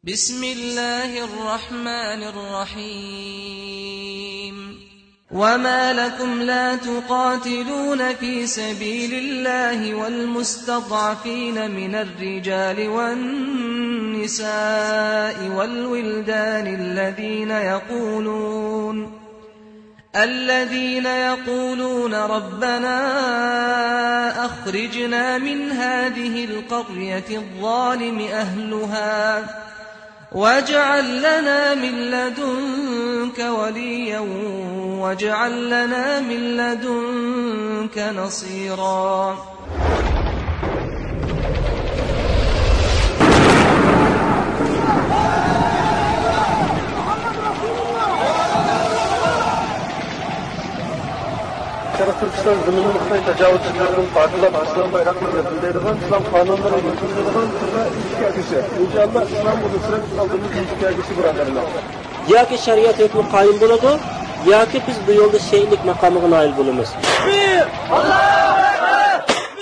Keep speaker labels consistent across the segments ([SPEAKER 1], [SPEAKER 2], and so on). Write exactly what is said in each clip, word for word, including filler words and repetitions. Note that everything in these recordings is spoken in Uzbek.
[SPEAKER 1] بسم الله الرحمن الرحيم وما لكم لا تقاتلون في سبيل الله والمستضعفين من الرجال والنساء والولدان الذين يقولون الذين يقولون ربنا أخرجنا من هذه القرية الظالم أهلها واجعل لنا من لدنك وليا واجعل لنا من لدنك نصيرا.
[SPEAKER 2] Şarkı Türkistan zımını Xitoy tajovuzchilarining qotilab islom bayroqlarini bildirgan islom qonunlari yuritilgan turli ilkagisi. İnşallah İslam bu nusrat aldığımız ilkagisi birodarlar.
[SPEAKER 3] Yoki shariat hukmi qoyim bo'ladi, yoki biz bu yo'lda sheylik maqomiga noil bo'lamiz.
[SPEAKER 4] Allohu akbar!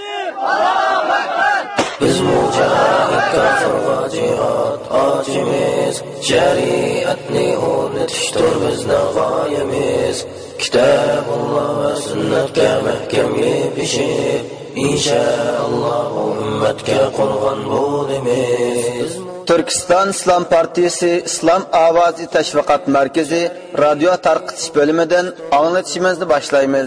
[SPEAKER 4] Allohu akbar! Biz mujohid kafirga jihad ochimiz, shariatni o'rnatishdir bizning g'oyamiz. Kitabulloh va sunnatga mahkam yepishib, inshaalloh ummatga qurg'on bo'lamiz.
[SPEAKER 5] Turkiston Islom partiyasi Islom ovozi tashviqot markazi radio tarqitish bo'limidan anglatishimizni boshlaymiz.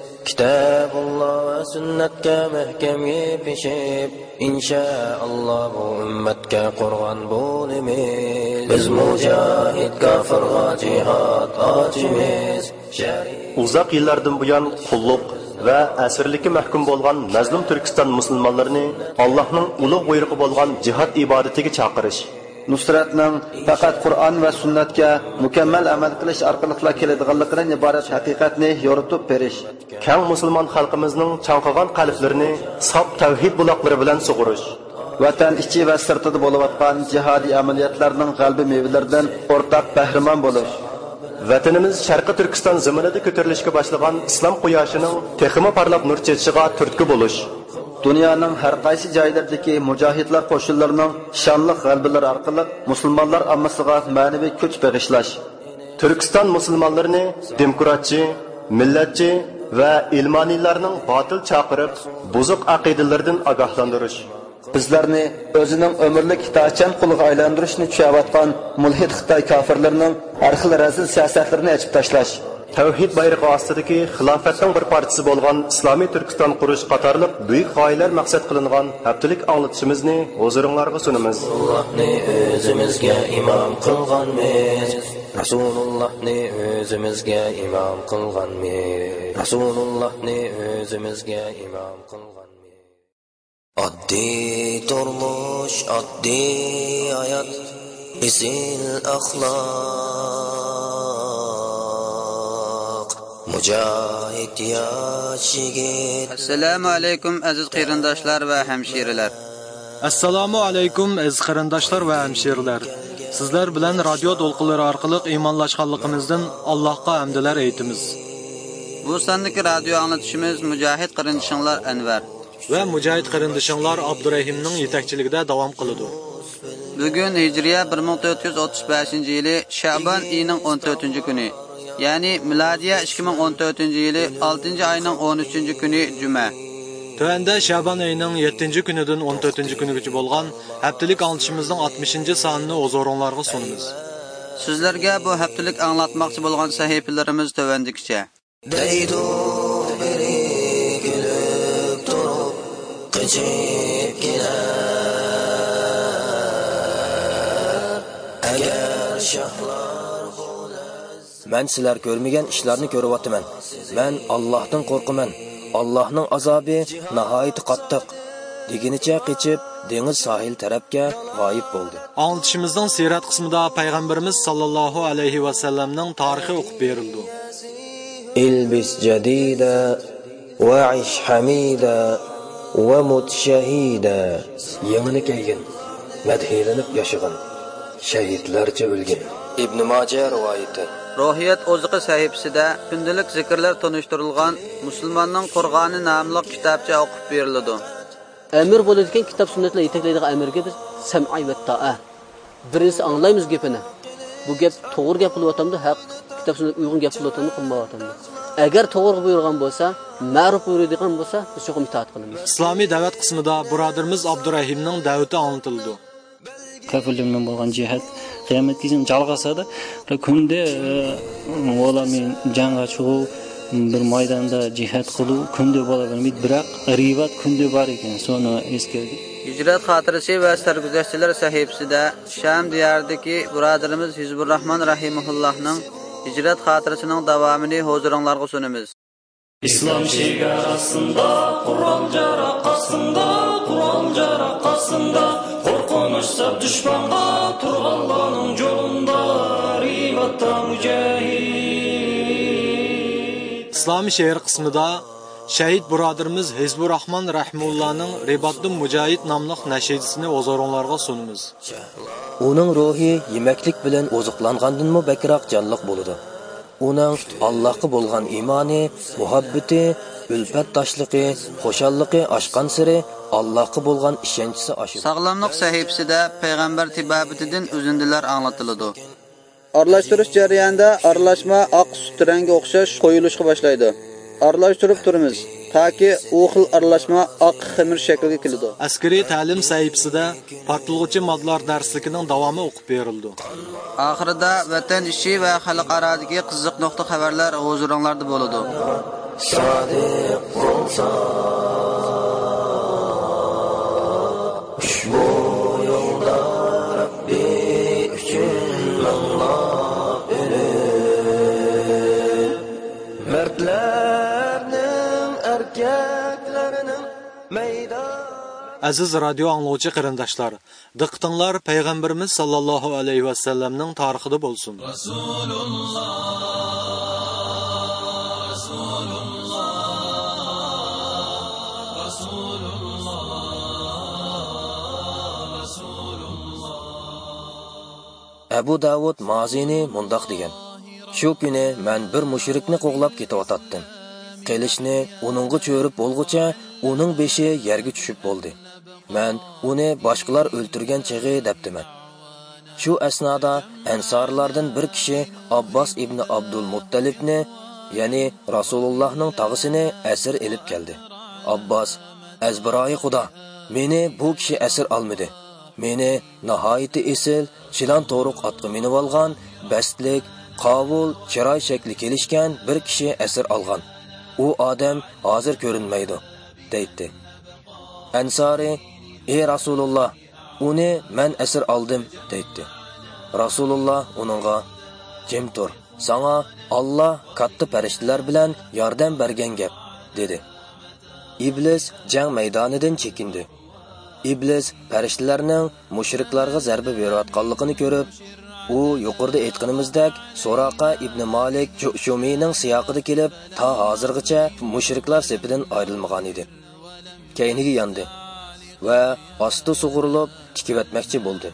[SPEAKER 4] Kitabulloh va sunnatga mahkam yepishib, inshaalloh ummatga qurg'on bo'lamiz. Biz mujohid kafirga jihad ochimiz.
[SPEAKER 6] Uzaq yillardan buyon qulluq va asirlikka mahkum bo'lgan mazlum Turkiston musulmonlarini Allohning ulug' buyrug'i bo'lgan jihad ibodatiga chaqirish,
[SPEAKER 5] nusratning faqat Qur'on va sunnatga mukammal amal qilish orqali keladiganligidan iborat haqiqatni yoritib berish,
[SPEAKER 6] kang musulmon xalqimizning chanqagan qalblarini sof tavhid buloqlari bilan sug'urish,
[SPEAKER 5] vatan ichi va sirtida bo'layotgan jihodiy amaliyotlarning g'albi mevalaridan o'rtaq bahramon bo'lish,
[SPEAKER 6] vatanimiz Sharqi Turkiston zaminida ko'tarilishga boshlagan islom quyoshining texmi parlab nur chechishiga turtki bo'lish,
[SPEAKER 5] dunyoning har qaysi joylaridagi mujohidlar qo'shinlarining shonli g'albalari orqali musulmonlar ommasiga ma'naviy kuch bag'ishlash,
[SPEAKER 6] Turkiston musulmonlarini demokratchi, millatchi va ilmoniylarning botil chaqirib, buzuq aqidalardan ogohlantirish,
[SPEAKER 5] bizlarni o'zining umrlik itoatchan quliga aylantirishni tushayotgan mulhid Xitoy kofirlarining har xil razil siyosatlarini ochib tashlash,
[SPEAKER 6] tavhid bayrog'i ostidagi xilofatning bir partisi bo'lgan islomiy Turkiston qurish qatorliq buyuk g'oyalar maqsad qilingan haftalik anglatishimizni huzuringizga sunamiz.
[SPEAKER 4] Allohni o'zimizga imom qilganmiz. Rasulullohni o'zimizga imom qilganmiz. Rasulullohni o'zimizga imom qilganmiz. Oddiy turmush, oddiy hayot, izil axloq, mujohid yosh yigit.
[SPEAKER 7] Assalomu alaykum aziz qarindoshlar va hamshiralar.
[SPEAKER 8] Assalomu alaykum aziz qarindoshlar va hamshiralar. Sizlar bilan radio to'lqinlari orqali iymonlashganligimizdan Allohga hamdlar aytamiz.
[SPEAKER 7] Bu sondagi radio anglatishimiz mujohid qarindoshlar Anvar
[SPEAKER 8] va mujohid qarindishinglar Abdurahimning yetakchiligida davom qiladi.
[SPEAKER 7] Bugun Hijriya bir ming to'rt yuz o'ttiz beshinchi yili Sha'ban oyining o'n to'rtinchi kuni, ya'ni milodiya ikki ming o'n to'rtinchi yili oltinchi oyning o'n uchinchi kuni juma.
[SPEAKER 8] Tövəndə Şaban ayının yettinci kunidan o'n to'rtinchi kunigacha bo'lgan haftalik anlatışımızın altmışıncı sonini o'zingizlarga sunamiz.
[SPEAKER 7] Sizlarga bu haftalik anglatmoqchi bo'lgan sahifalarimiz tövəndikicha.
[SPEAKER 4] Deydu biri kulib turib qichib kelar agar shahlar bo'las. Men sizlar ko'rmagan ishlarni ko'ryapman. Men Allohdan qo'rqaman. Allohning azobi nihoyat qattiq deginicha qichib dengiz sohil tarafga g'oyib bo'ldi.
[SPEAKER 8] Anlatışımızın sirat qismida payg'ambarimiz sallallohu alayhi va sallamning tarixi o'qib berildi.
[SPEAKER 4] Ilbis jadida va ish hamida va mut shahida. Yengini kiygin, madhilanib yashagan, shahidlarcha o'lgan. Ibn Majah rivoyati.
[SPEAKER 7] Ruhiyat oziqi sahifasida kundalik zikrlar tanishtirilgan Musulmonning Qur'oni nomli kitobcha o'qib beriladi.
[SPEAKER 3] Amir bo'ladigan kitob sunnatlar yetaklaydigan amirga biz sam'i va to'a. Birisi anglaymiz gapini. Bu gap to'g'ri gap bo'lyapti, haq kitob sunnat uyg'un gap bo'lyapti, qilmayapti. Agar to'g'ri buyurgan bo'lsa, ma'ruf buyuradigan bo'lsa, biz cho'qim itoat qilamiz.
[SPEAKER 8] Islomiy da'vat qismida birodarimiz Abdurahimning da'vati anlatildi.
[SPEAKER 9] Kafirlikdan bo'lgan jihad qiyomatgacha jalg'asadi. Kunda o'lamin jangga chiqib bir maydonda jihad qilib kunda bo'lavermaydi, biroq rivat kunda bor ekan. So'ni eskerdi.
[SPEAKER 7] Hijrat xotirasi va sarguzashtlar sahifasida Sham diyoridagi birodarimiz Hizburrahmon rahimahullohning hijrat xotirasining davomini huzuringizga sunamiz.
[SPEAKER 9] İslam chegarasında, Qur'on jaraqasında, Qur'on jaraqasında, qo'rqinishsa dushmanga turg'anlarning yo'lida rivatda mujahid.
[SPEAKER 8] İslomiy she'r qismida Şəhid birodarimiz Hizburrahmon rahimullohning Ribatdun Mujahid nomli nashidasini huzuringizga sunamiz.
[SPEAKER 4] Uning ruhi yemaklik bilan oziqlangandanmi bakroq jonliq bo'ladi. Uning Allohga bo'lgan iymoni, muhabbati, ulfatdoshligi, xushalliqi oshgan sari Allohga bo'lgan ishonchisi oshadi.
[SPEAKER 7] Sog'lomlik sahifasida payg'ambar tibobatidan o'zindilar anglatiladi. Aralashtirish jarayonida aralashma oq sut rangiga o'xshash qo'yilishga boshlaydi. Aralashtirib turamiz, toki u xil aralashma oq xamir shakliga keladi.
[SPEAKER 8] Askariy ta'lim sahifasida portlovchi moddalar darsligining davomi o'qib berildi.
[SPEAKER 7] Oxirida vatan ishi va xalqarodagi qiziq nuqta xabarlar huzuringizda bo'ladi.
[SPEAKER 4] Sodiq bo'lsa ushbu yo'lda Rabbi uchun Allah bilir. Mardlarning erkaklarining meydan.
[SPEAKER 8] Aziz radio anglovchi qarindoshlar, diqqatinglar payg'ambarimiz sallallohu alayhi va sallamning tarixida bo'lsin. Rasululloh Abu Davud Mazini mundoq degan. Shu kuni men bir mushrikni qo'g'lab ketayotdim. Qilishni uningga cho'rib bo'lguncha uning beshi yerga tushib bo'ldi. Men uni boshqalar o'ltirgan chig'i debdiman. Shu asnoda ansorlardan bir kishi Abbos ibn Abdul Muttalibni, ya'ni Rasulullohning tog'isini asir elib keldi. Abbos: "Azbiroyi Xudo, meni bu kishi asir olmadi. Meni nihoyatda esil, chilan to'ruq otga minib olgan, bastlik, qovul, chiroy shakli kelishgan bir kishi asir olgan. U odam hozir ko'rinmaydi", deydi. Ansori: "Ey Rasululloh, uni men asir oldim", deydi. Rasululloh uningga: "Jim tur, sana Alloh katta farishtalar bilan yordam bergan gap", dedi. Iblis jang maydonidan chekindi. Iblis farishtalarning mushriklarga zarba berayotganligini ko'rib, u yuqorida aytganimizdek Suraqa ibn Malik Shumiyning siyoqida kelib, ta hozirgacha mushriklar sepidan ayrilmagan edi. Keyniga yandi va osti sug'urilib tikivatmoqchi bo'ldi.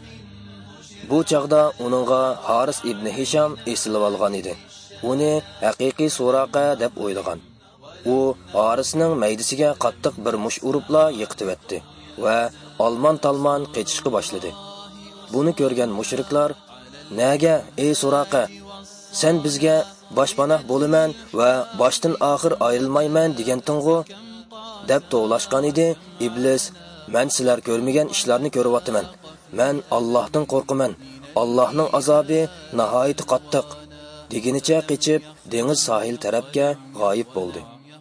[SPEAKER 8] Bu chaqda uningga Haris ibn Hisham esilib olgan edi. Uni haqiqiy Suraqa deb o'ylagan. U Harisning maydasiga qattiq bir mush uribla yiqitibdi va olmon-talmon qechishga boshladi. Buni ko'rgan mushriklar: "Nega ey Suraqa, sen bizga boshpanoh bo'laman va boshdan oxir ayrilmayman deganting'u?" deb to'lashgan edi. Iblis: "Men sizlar ko'rmagan ishlarni ko'ryapman. Men Allohdan qo'rqaman. Allohning azobi nihoyat qattiq", deginicha qechib dengiz sohil tarafga g'oyib bo'ldi.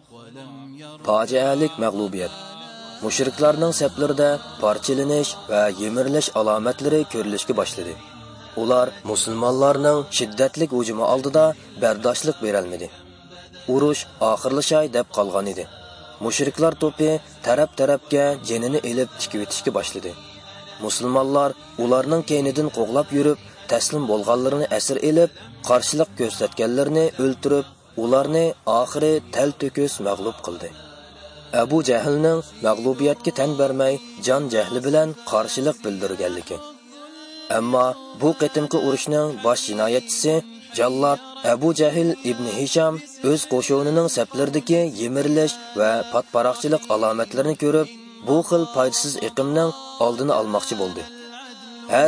[SPEAKER 8] Fojialik mag'lubiyat. Mushriklarning saflarida parchalanish va yemirilish alomatlari ko'rilishga boshladi. Ular musulmonlarning shiddatli hujumi oldida bardoshlik berolmadi. Urush oxirlashay deb qolgan edi. Mushriklar to'pi taraf-tarafga jinini elib tikivitishga boshladi. Musulmonlar ularning keynidan qo'g'lab yurib, taslim bo'lganlarini asir elib, qarshilik ko'rsatganlarni o'ltirib, ularni oxiri tal-to'kis mag'lub qildi. Abu Jahlning mag'lubiyatga tan bermay, jon jahli bilan qarshilik bildirganligi. Ammo bu qitimqi urushning bosh jinoyatchisi Jallod Abu Jahl ibn Hisham o'z qo'shonining saflaridagi yemirilish va patparoqchilik alomatlarini ko'rib, bu xil foydasiz iqimning oldini olmoqchi bo'ldi. Ha deb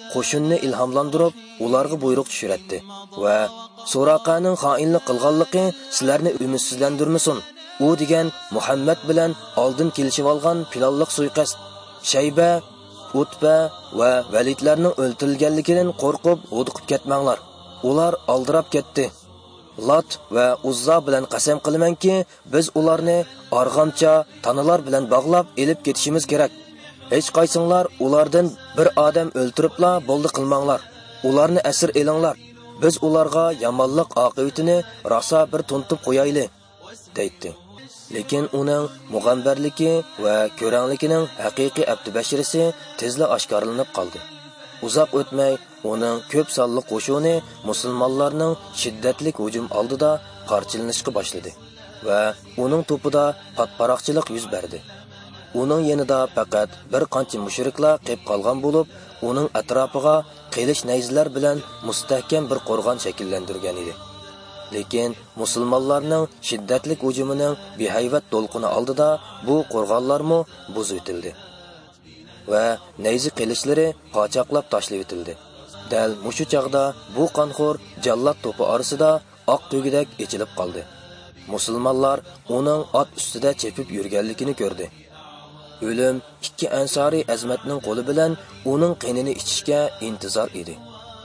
[SPEAKER 8] qo'shinni ilhomlantirib, ularga buyruq tushiradi va Suraqaning xoinlik qilganligi sizlarni umidsizlantirmasin. U degan Muhammad bilan oldin kelishib olgan planliq suiqasd Shayba, Utba va Validlarning o'ltirilganligidan qo'rqib, o'diqib ketmanglar. Ular aldirab ketdi. Lat va Uzza bilan qasam qilamanki, biz ularni arg'amcha tanalar bilan bog'lab elib ketishimiz kerak. Hech qaysinglar ulardan bir odam o'ltiribla bo'ldi qilmanglar. Ularni asir elinglar. Biz ularga yomonlik oqibatini rosa bir to'ntib qo'yayli, deydi. Lekin uning mug'ambarligi va ko'ranligining haqiqiy abdibashirisi tezla oshkorlanib qoldi. Uzoq o'tmay uning ko'p sonli qo'shini musulmonlarning shiddatli hujum oldida parchalanishga boshladi va uning to'pida patparoqchilik yuz berdi. Uning yanida faqat bir qancha mushriklar qolib qolgan bo'lib, uning atrofiga qilish nayzlar bilan mustahkam bir qo'rg'on shakllantirgan edi. Lekin musulmonlarning shiddatli hujumining behayvat to'lqini oldida bu qo'rg'onlarmi buzib o'tildi va nayzi qilishlari qochoqlab tashlab o'tildi. Dal mushu chaqda bu qonxo'r jallod to'pi orasida oq tugidak echilib qoldi. Musulmonlar uning ot ustida chepib yurganligini ko'rdi. O'lim ikki ansari azmatning qo'li bilan uning qinini ichishga intizor edi.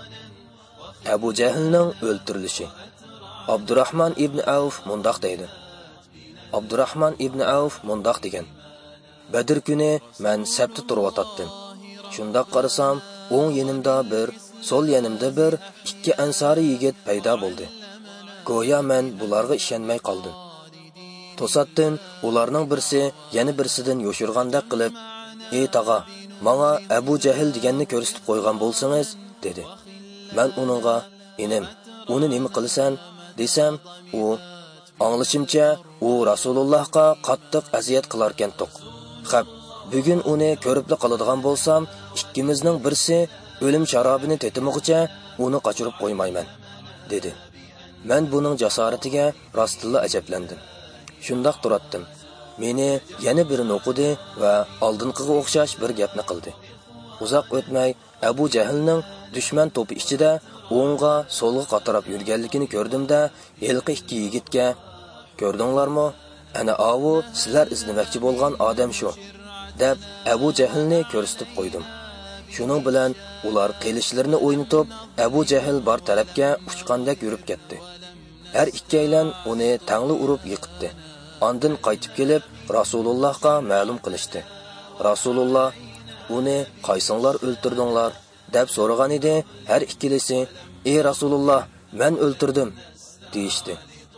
[SPEAKER 8] Abu Jahlning o'ltirilishi. Abdurrahman ibn Avf mundoq deydi. Abdurrahman ibn Avf mundoq degan: Badr kuni men sabti turib o'tatdim. Shunda qarasam, o'ng yenimda bir, sol yenimda bir ikki ansari yigit paydo bo'ldi. Go'yo men bularga ishonmay qoldim. To'satdan ularning birsi yana birsidan yo'shirgandek qilib, "Ey tag'a, menga Abu Jahl deganni ko'rsatib qo'ygan bo'lsangiz", dedi. Men uningga, "Inim, uni nima qilasan?" desam, u anglashimcha u Rasulullohga qattiq aziyat qilar ekan to'q. Xap, bugun uni ko'ribli qoladigan bo'lsam, ikkimizning birsi o'lim sharobini tetimoqcha uni qochirib qo'ymayman, dedi. Men buning jasoratiga rostilla ajablandim. Shundoq turatdim. Meni yana birini o'qidi va oldinqiga o'xshash bir gapni qildi. Uzoq o'tmay Abu Jahlning dushman to'pi ichida o'ngga, so'lga qatorab yurganligini ko'rdimda, yilqi ikki yigitga, "Ko'rdinglarmi? Ana avu sizlar izlamoqchi bo'lgan odam shu", deb Abu Jahlni ko'rsatib qo'ydim. Shuning bilan ular qilishlarini o'ynatib, Abu Jahl bor tarafga uchqandek yurib ketdi. Har ikkalan uni tangli urib yiqitdi. Ondan qaytib kelib Rasulullohga ma'lum qilishdi. Rasululloh uni qaysinglar o'ltirdinglar deb so'ragan edi. Har ikkilisi, "Ey Rasululloh, men o'ltirdim", deyishdi.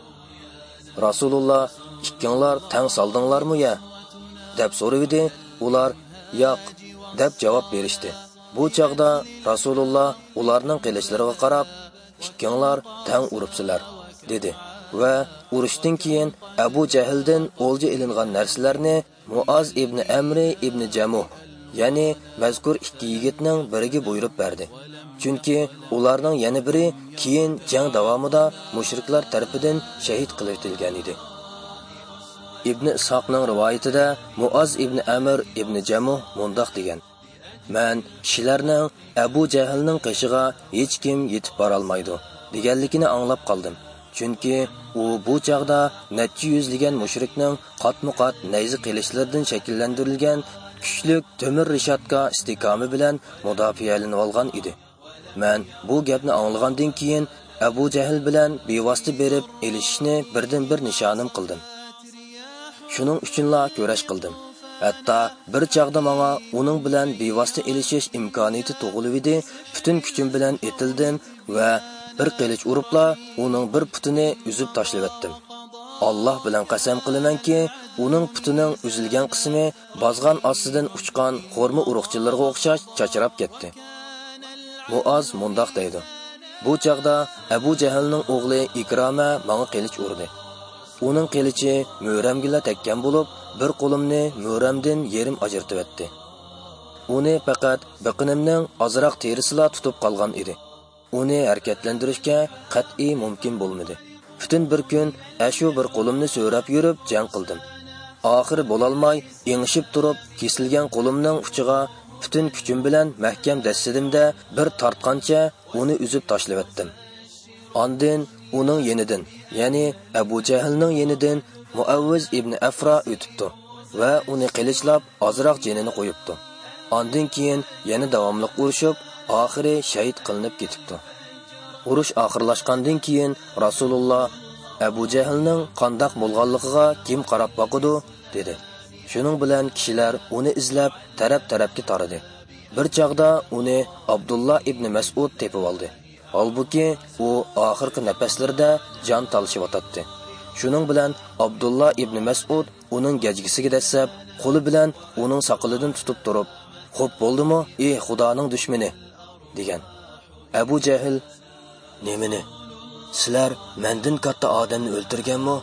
[SPEAKER 8] Rasululloh, "Ikkinglar tang soldinglarmi ya?" deb so'radi. Ular, "Yo'q", deb javob berishdi. Bu chaqda Rasululloh ularning qilishlariga qarab, "Ikkinglar tang uribsizlar", dedi va urushdan keyin Abu Jahldan o'lja ilingan narsalarni Muaz ibn Amri ibn Jamuh, ya'ni mazkur ikki yigitning biriga buyurib berdi. Chunki ularning yana biri keyin jang davomida mushriklar tarafidan shahid qilib etilgan edi. Ibn Ishoqning rivoyatida Muaz ibn Amr ibn Jamuh mundoq degan: "Men kishilarning Abu Jahlning qishiga hech kim yetib bora olmaydi deganligini anglab qoldim. Chunki u bu chaqda necha yuzlagan mushrikning qatma-qat nayzi qilishlaridan shakllantirilgan kuchlik temir rishatka istikomi bilan mudofaalanib olgan edi. Men bu gapni anglagandan keyin Abu Jahl bilan bevosita berib elishishni birdan bir nishonim qildim. Shuning uchunla ko'rash qildim. Hatto bir chaqda menga uning bilan bevosita elishish imkoniyati tug'ilib edi. Butun kuchim bilan etildim va bir qilich uribla uning bir putini uzib tashlab etdim. Alloh bilan qasam qilamanki, uning putining uzilgan qismi bozg'an ostidan uchgan xo'rma urug'chilarga o'xshash chachrab ketdi. Muaz mundoq deydi: "Bu chaqda Abu Jahlning o'g'li Ikrama menga qilich urdi. Uning qilichi mo'ramga tekkan bo'lib, bir qo'limni mo'ramdan yerim ajratib etdi. Uni faqat biqinimning ozroq terisila tutib qolgan edi. Uni harakatlantirishga qat'iy mumkin bo'lmadi. Butun bir kun ashu bir qo'limni so'rab yurib jang qildim. Oxiri bo'lolmay, engishib turib, kesilgan qo'limning uchiga Bütün kuchim bilan mahkam dassidimda bir tortqancha uni uzib tashlavatdim. Ondan uning yenidan, ya'ni Abu Jahlning yenidan Muavviz ibn Afra o'tibdi va uni qilichlab ozroq jinini qo'yibdi. Ondan keyin yana davomli urushib, oxiri shahid qilinib ketibdi. Urush oxirlashgandan keyin Rasululloh Abu Jahlning qandoq bo'lganligiga kim qarab boqadi dedi. Shuning bilan kishilar uni izlab taraf-tarafga taradi. Bir chaqda uni Abdullah ibn Mas'ud tepib oldi. Halbuki u oxirgi nafaslarida jon talishib-otdi. Shuning bilan Abdullah ibn Mas'ud uning gajgisiga dasab, qo'li bilan uning soqolidan tutib turib, "Xo'p bo'ldimi, ey Xudoning dushmani?" degan. Abu Jahl, "Nemini? Sizlar mendan katta odamni o'ldirganmi?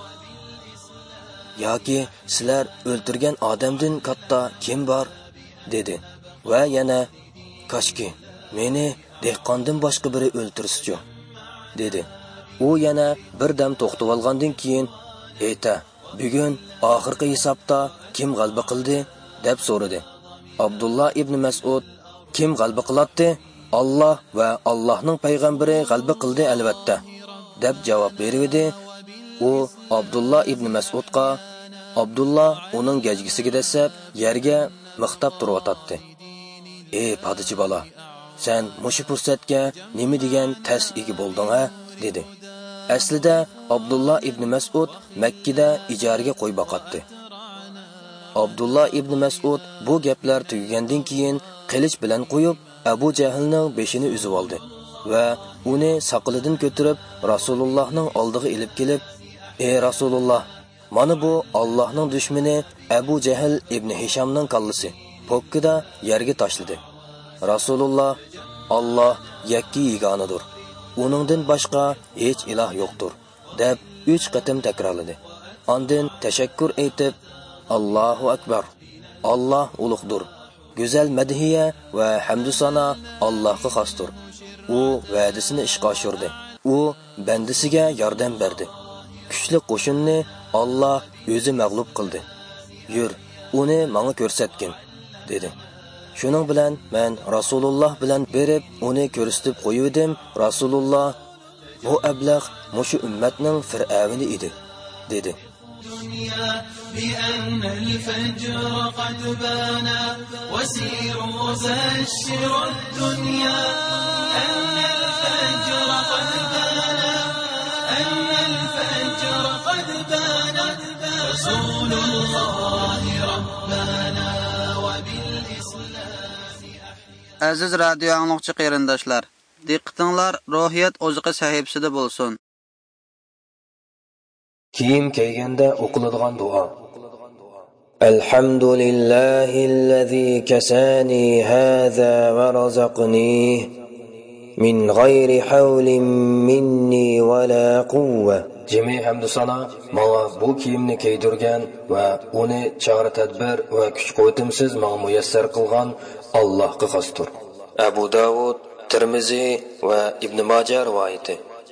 [SPEAKER 8] Yoki sizlar o'ldirgan odamdan katta kim bor?" dedi. Va yana, "Kashki meni dehqondan boshqa biri o'ltirsichu" dedi. U yana bir dam to'xtab olgandan keyin, "Ayta, bugun oxirgi hisobda kim g'alaba qildi?" deb so'radi. Abdullah ibn Mas'ud, "Kim g'alaba qiladi? Alloh va Allohning payg'ambari g'alaba qildi albatta" deb javob berdi. U Abdullah ibn Mas'udga, Abdullah uning gajgisiga dasab yerga mixtab turib-otdi. "Ey padichi bola, sen mushu fursatga nima degan tas egi bo'lding ha?" dedi. Aslida Abdullah ibn Mas'ud Makkada ijaraga qo'y boqatdi. Abdullah ibn Mas'ud bu gaplar tugagandan keyin qilich bilan qo'yib Abu Jahlning beshini uzib oldi va uni soqolidan ko'tarib Rasulullohning oldiga ilib kelib, "Ey Rasululloh, mana bu Allohning dushmani Abu Jahl ibn Hishamning kallasi" pokkida yerga tashladi. Rasululloh, "Alloh yakki yeganidir. Uningdan boshqa hech iloh yo'qdir" deb uch qatim takrorladi. Ondan tashakkur aytib, "Allohu akbar. Alloh ulug'dir. Go'zal madhiya va hamdu sana Allohga xosdir. U va'dasini ishga oshirdi. U bandasiga yordam berdi. Kuchli qo'shinni Alloh o'zi mag'lub qildi. Yur, uni menga ko'rsatgin" dedi. Shuning bilan men Rasululloh bilan berib uni ko'rsatib qo'ydim. Rasululloh, "Bu ablag' mushu ummatning fir'avini edi" dedi.
[SPEAKER 10] بأن الفجر قد بان وسيروا وبشروا الدنيا أن الفجر قد بان أن الفجر قد بان رسول الله ربنا وبالإسلام أحيا.
[SPEAKER 7] Aziz radio anlıqçı qeyrindaşlar, diqqətinizlər Ruhiyat ozuqi sahifəsində bolsun.
[SPEAKER 8] Kiyim kiyganda o'qiladigan duo. Alhamdulillahillazi kasani hadha wa razaqni min g'ayri hawlin minni wa la quwwa. Jami hamdu sana menga bu kiyimni kiydirgan va uni chora tadbir va kuch-quvvatimsiz menga muyassar qilgan Allohga xosdir. Abu Davud, Tirmizi va Ibn Majah rivoyati.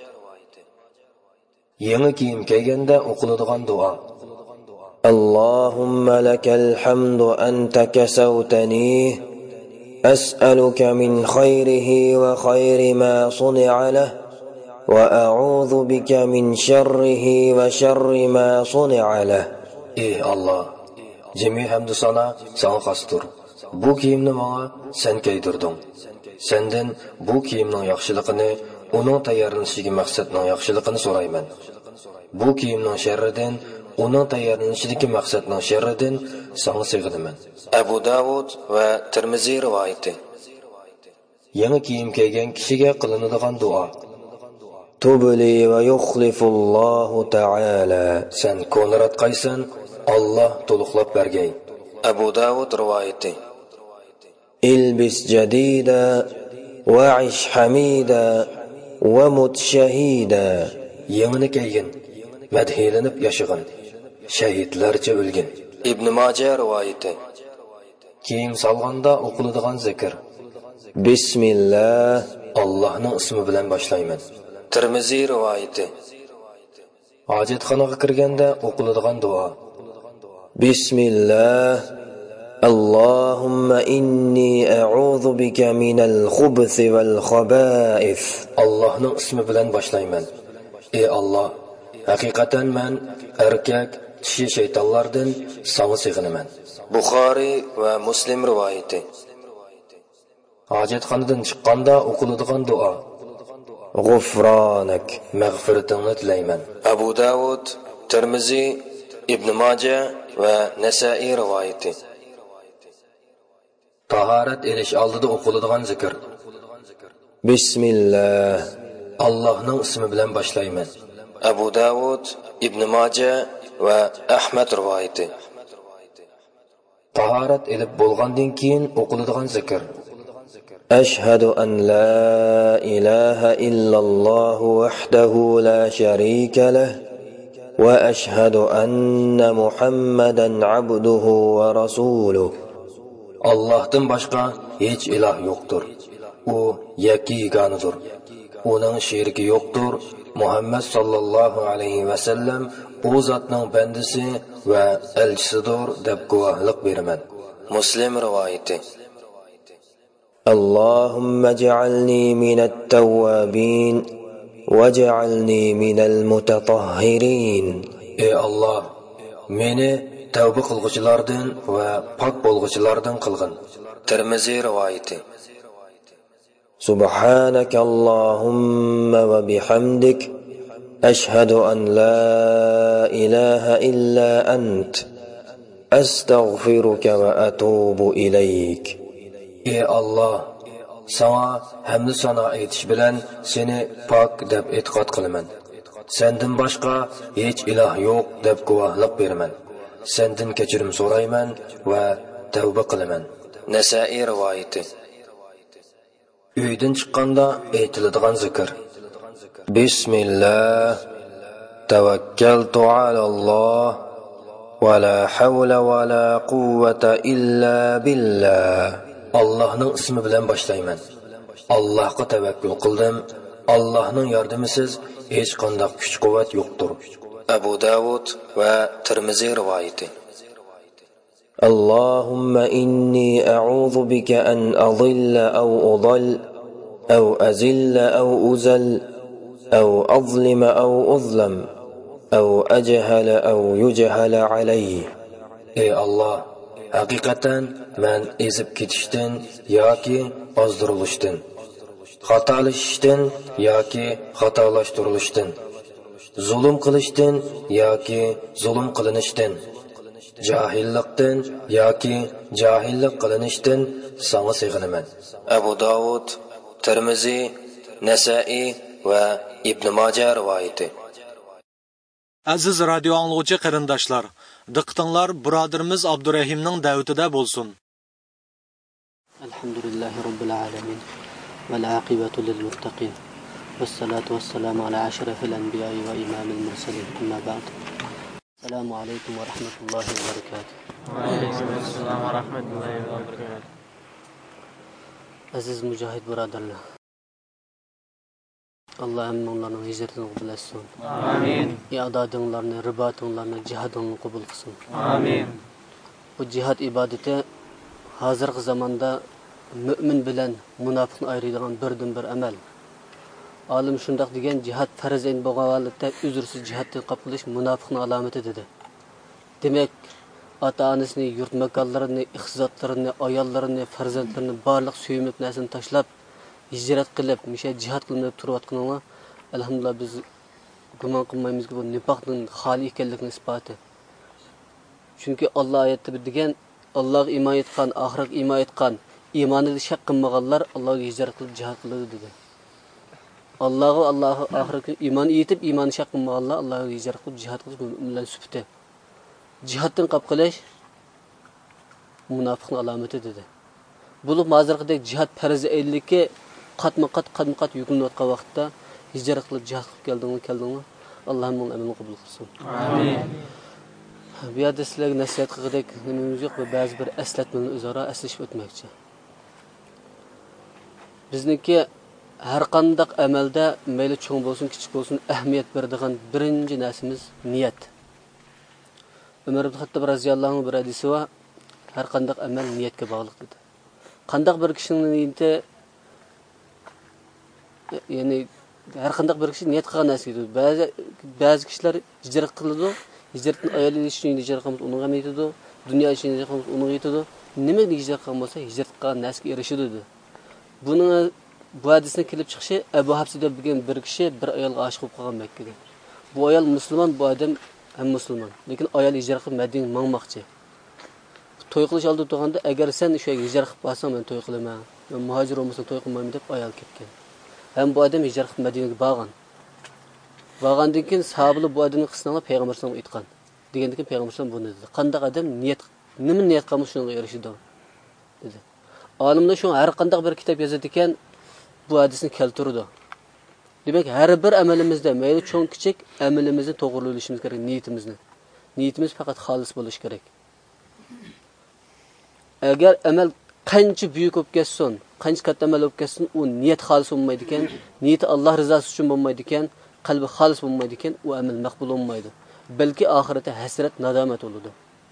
[SPEAKER 8] Yangi kiyim kiyganda o'qiladigan duo. Allohumma lakal hamdu anta kasawtani as'aluka min khayrihi wa khayri ma suni'a lahu wa a'udhu bika min sharrihi wa sharri ma suni'a lahu. Ey Allah, jami hamdu sana sana xosdir. Bu kiyimni menga sen kiydirding. Sendan bu kiyimning yaxshiligini, uning tayyorlanishiga maqsadning yaxshiligini so'rayman. Bu kiyimning sharridan, uning tayyorlanishidagi maqsadning sharridan sana sig'inaman. Abu Davud va Tirmizi rivoyati. Yangi kiyim kiygan kishiga qilinadigan duo. Tubli va yuxlifullohu ta'ala. Sen ko'narat qaysan, Alloh to'liqlab bergay. Abu Davud rivoyati. Ilbis jadida va ish hamida va mut shahida. Yengini kiygin, madhilanib yashag'in, shahidlarcha o'lgin. Ibn Majah rivoyati. Kiyim solganda o'qiladigan zikr. Bismillah, Allohning ismi bilan boshlayman. Tirmizi rivoyati. Hojatxonaga kirganda o'qiladigan duo. Bismillah, اللهم إني أعوذ بك من الخبث والخبائث. Allah'ın ismi bilen başlayman. Ey Allah, hakikaten men erkek kişi şeytanlardan sana sığınaman. Buxari ve Muslim rivayeti. Hacetxanadan chiqqanda o'qiladigan duo. G'ufronak, mag'firatini tilayman. Abu Davud, Tirmizi, Ibn Majah va Nasa'iy rivoyati. Tahorat elish oldida o'qiladigan zikr. Bismillah. Allohning ismi bilan boshlayman. Abu Davud, Ibn Majah va Ahmad rivoyati. Tahorat elib bo'lgandan keyin o'qiladigan zikr. أشهد أن لا إله إلا الله وحده لا شريك له وأشهد أن محمدا عبده ورسوله. Allah'tan başka hiç ilah yoktur. O yekiganudur. Onun şeriki yoktur. Muhammed sallallahu aleyhi ve sellem o zatның bendisi ve elçisidir deb guvohlik beraman. Muslim rivayeti. اللهم اجعلني من التوابين واجعلني من المتطهرين. Ey Allah, meni tavba qilguvchilardan va pok bo'lguvchilardan qilgin. Tirmizi rivoyati. سبحانك اللهم وبحمدك أشهد أن لا إله إلا أنت أستغفرك وأتوب إليك. Ey Allah, sana hamd sana aytish bilan seni pok deb e'tiqod qilaman. Sendan boshqa hech iloh yo'q deb guvohlik beraman. Sendan kechirim so'rayman va tavba qilaman. Nasa'iy rivoyati. Uydan chiqqanda aytiladigan zikr. Bismillah, tavakkaltu alalloh va la havla va la quvvata illa billah. Allah'ның ismi bilan boshlayman. Allohga tavakkul qildim. Allohning yordamisiz hech qanday kuch-quvvat yo'qdir. Abu Davud va Tirmizi rivoyati. Allahumma inni a'udhu bika an adilla aw udall aw azilla aw uzal aw azlima aw uzlam aw ajhala aw yujhala alayhi. Ey Allah, haqiqatan men ezib ketishdan yoki ozdirilishdan, xatolashishdan yoki xatolashtirilishdan, zulm qilishdan yoki zulm qilinishdan, jahillikdan yoki jahillik qilinishdan sana sığınaman. Abu Davud, Tirmizi, Nasa'iy va Ibn Majah rivoyati.
[SPEAKER 11] Aziz radio anglaguvchi qarindoshlar, diqqatinglar birodarimiz Abdurahimning da'vatida bo'lsin.
[SPEAKER 3] Alhamdulillahi robbil alamin val aqibatu lil muttaqin. Vassalatu vassalamu ala ashrafil anbiya'i va imamil mursalin. Amma ba'd. Assalomu alaykum va rahmatullohi va barakatuh.
[SPEAKER 12] Va alaykum assalom va rahmatullohi va barakatuh.
[SPEAKER 3] Aziz mujohid birodarlar, Allah hammalarning hijratini qabul etsin.
[SPEAKER 12] Amin.
[SPEAKER 3] İadadınlarını, ribatılarını, cihadını qabul etsin.
[SPEAKER 12] Amin.
[SPEAKER 3] Bu cihad ibadeti hazırki zamanda mümin bilen münafıkni ayıradigan birden bir amel. Alim şundaq degan cihad farz eyn bo'lgan holatda uzrsiz jihadni qabul qilish münafıkning alomati dedi. Demak, ota-onasini, yurt makonlarini, ixtizotlarini, ayollarini, farzandlarini barliq suyumib narsani tashlab hijrat qilib, misha jihad qilib turayotganlar, alhamdulillah biz gumon qilmaymizki bu nifoqning xoli ekanligining isboti. Chunki Alloh oyatda degan, Allohga iymon etgan, oxiratga iymon etgan, iymonida shak qilmaganlar Allohga hijrat qilib jihad qiladi dedi. Allohga, Allohga oxiratga iymon etib, iymonni shak qilmaganlar Allohga hijrat qilib jihad qilish mu'minlar sufti. Jihaddan qap qilish munofiqning alomati dedi. Bo'lib hozirgidek jihad farzi ellikka qatma-qat qatma-qat yuklanayotgan vaqtda hijrat qilib jihad qilib keldingmi, keldingmi? Allohning amalini qabul qilsin.
[SPEAKER 12] Amin.
[SPEAKER 3] Bu yerda sizlarga nasihat qilgandek nimamiz yo'q va ba'zi bir eslatmalarni o'zaro eslashib o'tmoqchi. Bizniki har qanday amalda mayli cho'ng bo'lsin, kichik bo'lsin, ahamiyat beradigan birinchi narsamiz niyat. Umar ibn Xattob roziyallohu anhu bir hadisi va har qanday amal niyatga bog'liq dedi. Qanday bir kishining niyati ya'ni har qanday bir kishi niyat qilgan narsa dedi. Ba'zi ba'zi kishilar hijrat qiladi. Hijratni ayoli uchun hijrat qilib uni ham yetadi. Dunyo uchun hijrat qilib uni yetadi. Nima hijrat qilgan bo'lsa, hijrat qilgan narsaga erishadi dedi. Buning bu hadisni kelib chiqishi Abu Hafsa deb bilgan bir kishi bir ayolga oshiq bo'lib qolgan Makkada. Bu ayol musulmon, bu odam ham musulmon. Lekin ayol hijrat qilib Madinaga mangmoqchi. To'y qilish oldi turganda, agar sen o'sha hijrat qilib bo'lsang, men to'y qilaman. Men muhojir bo'lmasam to'y qilmayman deb ayol ketgan. Ham bu odam hijrat qilib Madinaga borgan. Borgandan keyin sahobalar bu odamning qismini payg'ambar sollallohu alayhi vasallam aytgan. Degandan keyin payg'ambar sollallohu alayhi vasallam buni dedi. Qanday odam niyat, nima niyat qilsa shunga erishadi dedi. Olimlar shu har qanday bir kitob yozadi ekan, bu hadisni keltirdi. Demak, har bir amalimizda, mayli cho'ng kichik amalimizni to'g'ri bo'lishimiz kerak, niyatimizni. Niyatimiz faqat xolis bo'lishi kerak. Agar amal qancha buyuk bo'lib ketsin, qancha katta amal bo'lib ketsin, u niyat xolis bo'lmaydi ekan, niyati Alloh rizosi uchun bo'lmaydi ekan, qalbi xolis bo'lmaydi ekan, u amal maqbul bo'lmaydi. Balki oxiratda hasrat, nadomat bo'ladi.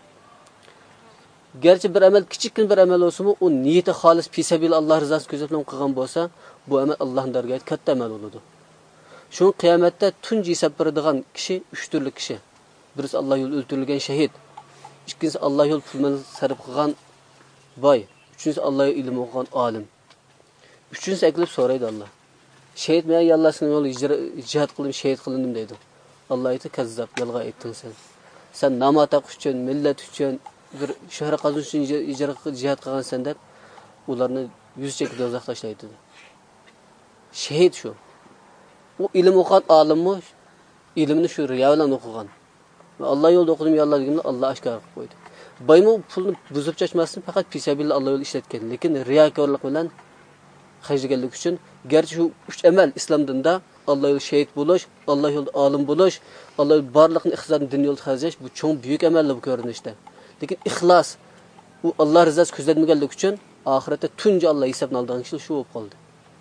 [SPEAKER 3] Gerçi bir amal kichikkin bir amal olsa-mu, u niyati xolis fisabil Alloh rizosi ko'zatib qilgan bo'lsa, bu amal Allohning dargohida katta amal bo'ladi. Shu qiyomatda tunji hisob beradigan kishi uch turli kishi. Birisi Alloh yo'lida o'ldirilgan shahid, ikkinchisi Alloh yo'l pulini sarf qilgan boy, uchinchisi Alloh ilm o'qigan olim. Uchinchisi aklib so'raydi Alloh. Shahid men Allohning yo'lida jihad qilib shahid qilindim deydi. Alloh aytadi, kazzab, yolg'on aytding sen. Sen namoz o'qish uchun, millat uchun bir shahar qazish uchun jihad qilgan sen deb ularni yuz chekib do'zaxga tashlaydi dedi. Shahid shu. U ilm o'qigan olimmi, ilmni shu riyo bilan o'qigan. Va Alloh yo'lida o'qidim, ya Alloh deganda Alloh oshkor qilib qo'ydi. Boymi pulni buzib chachmasdan faqat fisabillah Alloh yo'lida ishlatgan, lekin riyokorlik bilan xajlaganlik uchun garchi shu uch amal islom dinida Alloh yo'lida shahid bo'lish, Alloh yo'lida olim bo'lish, Alloh barliqni iqtisodni din yo'lida xarjlash bu cho'ng buyuk amallar bu ko'rinishda. Lekin ixlos u Alloh rizosi ko'zlanmaganlik uchun oxiratda tunji Alloh hisobni olgan kishi shu bo'lib qoldi.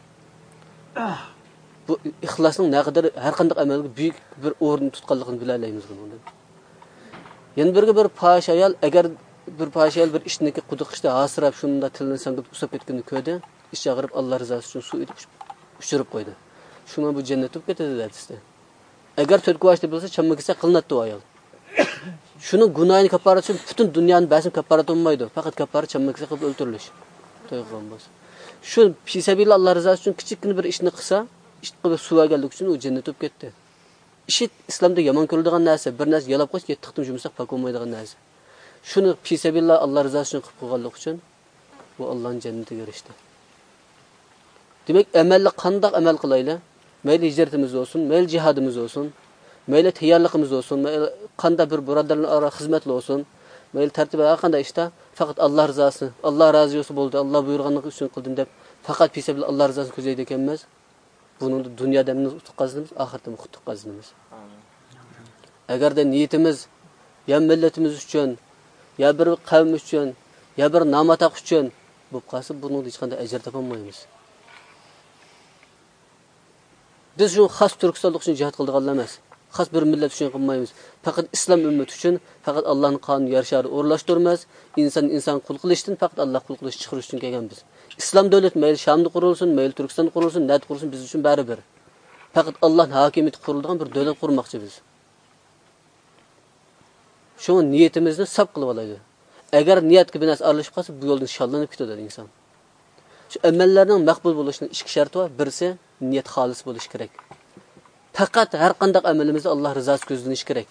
[SPEAKER 3] Bu ixlosning naqadar har qanday amalga buyuk bir o'rin tutganligini bilalaymiz bundan. Yana birga bir fohish ayol agar bir fohish ayol bir ishniki quduqishda hasrab shunda tilini sanqib usab ketganini ko'rdi, ish og'rib Alloh rizosi uchun suv etib ushirib qo'ydi. Shuna bu jannatga ketadi dedisi. Agar to'rtga vashda bo'lsa, chammagisa qilinadi bu ayol. Shuning gunohini kafarat uchun butun dunyoning basim kafarat olmaydi. Faqat kafarat chammagisa qilib o'ldirilish. To'ygan bo'lsa. Shu fisabillah Alloh rizosi uchun kichikgina bir ishni qilsa, ish qilib suv olganlik uchun u jannatga ketdi. Ishi islomda yomon ko'riladigan narsa, bir narsa yalab qo'yish, yettiqdim jumsaq pak olmaydigan narsa. Shuni fisabillah Alloh rizosi uchun qilib qo'yganlik uchun bu Allohning jannatiga erishdi. Demak, amalni qanday amal qilaylik? Mayli hijratimiz olsun, mayli jihadimiz olsun, mayli tayyorligimiz olsun, mayli qanday bir birodarlar ara xizmatli olsun, mayli tartibda har qanday ishda faqat Alloh rizosi, Alloh rozi bo'ldi, Alloh buyurganligi uchun qildim deb faqat fisabillah Alloh rizosini ko'zlaydi ekanmiz. Buni dunyoda ham utuq qazanamiz, oxiratda ham utuq qazanamiz. Agarda niyatimiz ya millatimiz uchun, ya bir qavm uchun, ya bir namataq uchun bo'lib qolsa, buni hech qanday ajr topolmaymiz. Biz shu xos Turkistonlik uchun jihad qildiganlar emas. Xos bir millat uchun qilmaymiz. Faqat islom ummati uchun, faqat Allohning qonun yarshari o'rlashtirmas, inson inson qul qilishdan faqat Alloh qul qilish chiqarish uchun kelgan biz. Islom davlat mayli Shamda qurilsin, mayli Turkistonda qurilsin, nada qurilsin biz uchun baribir. Faqat Allohning hokimiyati qurilgan bir davlat qurmoqchi biz. Shu niyatimizni sap qilib olaydi. Agar niyatga binas aralashib qolsa, bu yo'ldan shallanib ketadi inson. Shu amallarning maqbul bo'lishining ikki sharti bor. Birisi niyat xolis bo'lish kerak. Faqat har qanday amalimizda Alloh rizosi ko'zlanish kerak.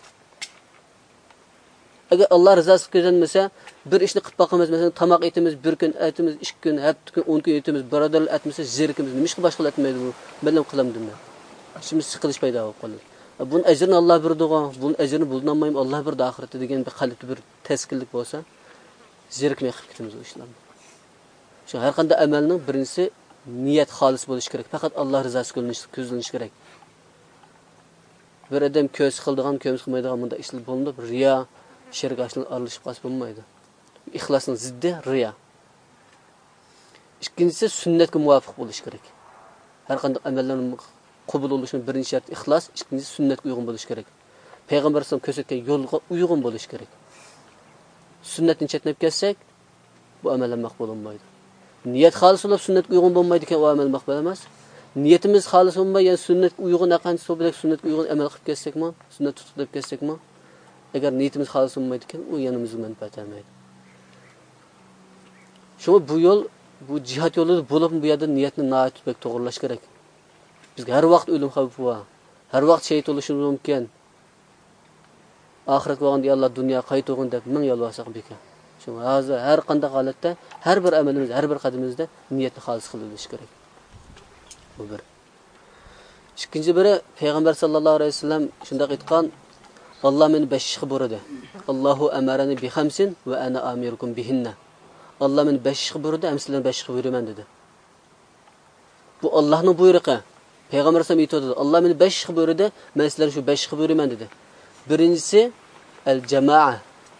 [SPEAKER 3] Agar Alloh rizosi ko'zlanmasa, bir ishni qilib boqamiz, masalan, tamoq etimiz, bir kun etimiz, ikki kun, hafta kun, o'n kun etimiz, birodarlar etmasa, zerikimiz, nima ish qilib boshqa etmaydi bu? Bilim qilamdim men. Ishimiz siqilish paydo bo'lib qoladi. Bunun ajrini Alloh berdi-ku, bunun ajrini bulunolmaymi, Alloh berdi oxiratda degan bir qalbda bir taskinlik bo'lsa, zerikmay qilib ketamiz o ishlarni. Shu har qanday amalning birinchisi niyat xolis bo'lish kerak. Faqat Alloh rizosi ko'zlanish kerak. Bir odam ko'z qildigan, ko'z qilmaydigan bunda ishlar bo'ldi, riyo, shirk ashlar aralashib qolsa bo'lmaydi. Ixlosning ziddi riyo. Ikkinchisi sunnatga muvofiq bo'lish kerak. Har qanday amallarning qabul bo'lishining birinchi sharti ixlos, ikkinchisi sunnatga uyg'un bo'lish kerak. Payg'ambar sollallohu alayhi vasallam ko'rsatgan yo'lga uyg'un bo'lish kerak. Sunnatni chetnab ketsak, bu amallar maqbul bo'lmaydi. Niyat xolis bo'lib sunnatga uyg'un bo'lmaydi ekan, u amal maqbul emas. Niyatimiz xolis bo'lmay, ya'ni sunnatga uyg'un aqancha so'bilak sunnatga uyg'un amal qilib ketsakmi, sunnat tutib deb ketsakmi, agar niyatimiz xolis bo'lmaydi ekan, u yanimizga manfaat bermaydi. Shunga bu yo'l, bu jihad yo'lida bo'lib bu yerda niyatni nihoyat tutib to'g'rilash kerak. Bizga har vaqt o'lim xavfi bor. Har vaqt shahid bo'lishimiz mumkin. Oxirat bo'lganda ya Allah dunyo qaytog'in deb ming yolvorsak bekan. Shunga hozir har qanday holatda, har bir amalimiz, har bir qadamimizda niyatni xolis qilish kerak. Bu bir. Ikkinchi biri payg'ambar sallallohu alayhi vasallam shunday aytgan, Alloh meni besh ishga buyurdi. Allohu amarani bi khamsin va ana amirukum bihinna. Alloh meni besh ishga buyurdi, ham sizlarni besh ishga buyuraman dedi. Bu Allohning buyrug'i. Payg'ambar sallallohu alayhi vasallam aytdi, Alloh meni besh ishga buyurdi, men sizlarga shu besh ishga buyuraman dedi. Birinchisi al-jamaa.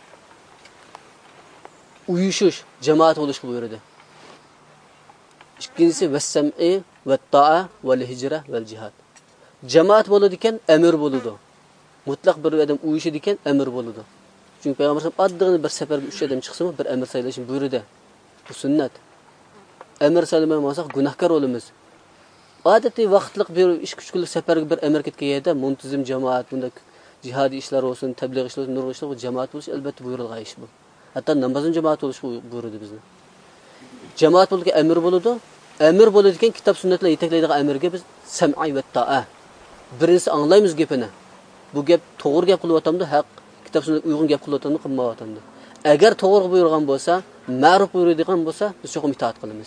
[SPEAKER 3] Uyushush, jamoat bo'lishni buyurdi. Ikkinchisi vas-sam'i va-ta'a val-hijra val-jihad. Jamoat bo'ladi ekan, amr bo'ladi. Mutlaq bir odam uyushidi ekan, amr bo'ladi. Chunki payg'ambar sallallohu alayhi vasallam oddiy bir safarga uch odam chiqsa, bir amr saylashni buyurdi. Bu sunnat. Amr saylamasa gunohkor bo'lamiz. Odatiy vaqtliq bir ish kuchli safarga bir amr ketganda muntazam jamoat bunda jihodiy ishlar bo'lsin, tabliğ ishlar bo'lsin, nurg'u ishlar bo'lsin, jamoat bo'lish albatta buyurilgan ish bu. Hatto namozning jamoat bo'lish buyurdi bizni. Jamoat bo'lgan amr bo'ladi. Amr bo'ladi ekan, kitob sunnatlar yetaklaydigan amrga biz sam'i va ta'a. Birinchisi anglaymiz gapini. Bu gap to'g'ri gap qilyaptimdi, haq kitob sunnatga uyg'un gap qilyaptimdi, qilmayaptimdi. Agar to'g'ri buyurgan bo'lsa, ma'ruf buyuradigan bo'lsa, biz cho'qim itoat qilamiz.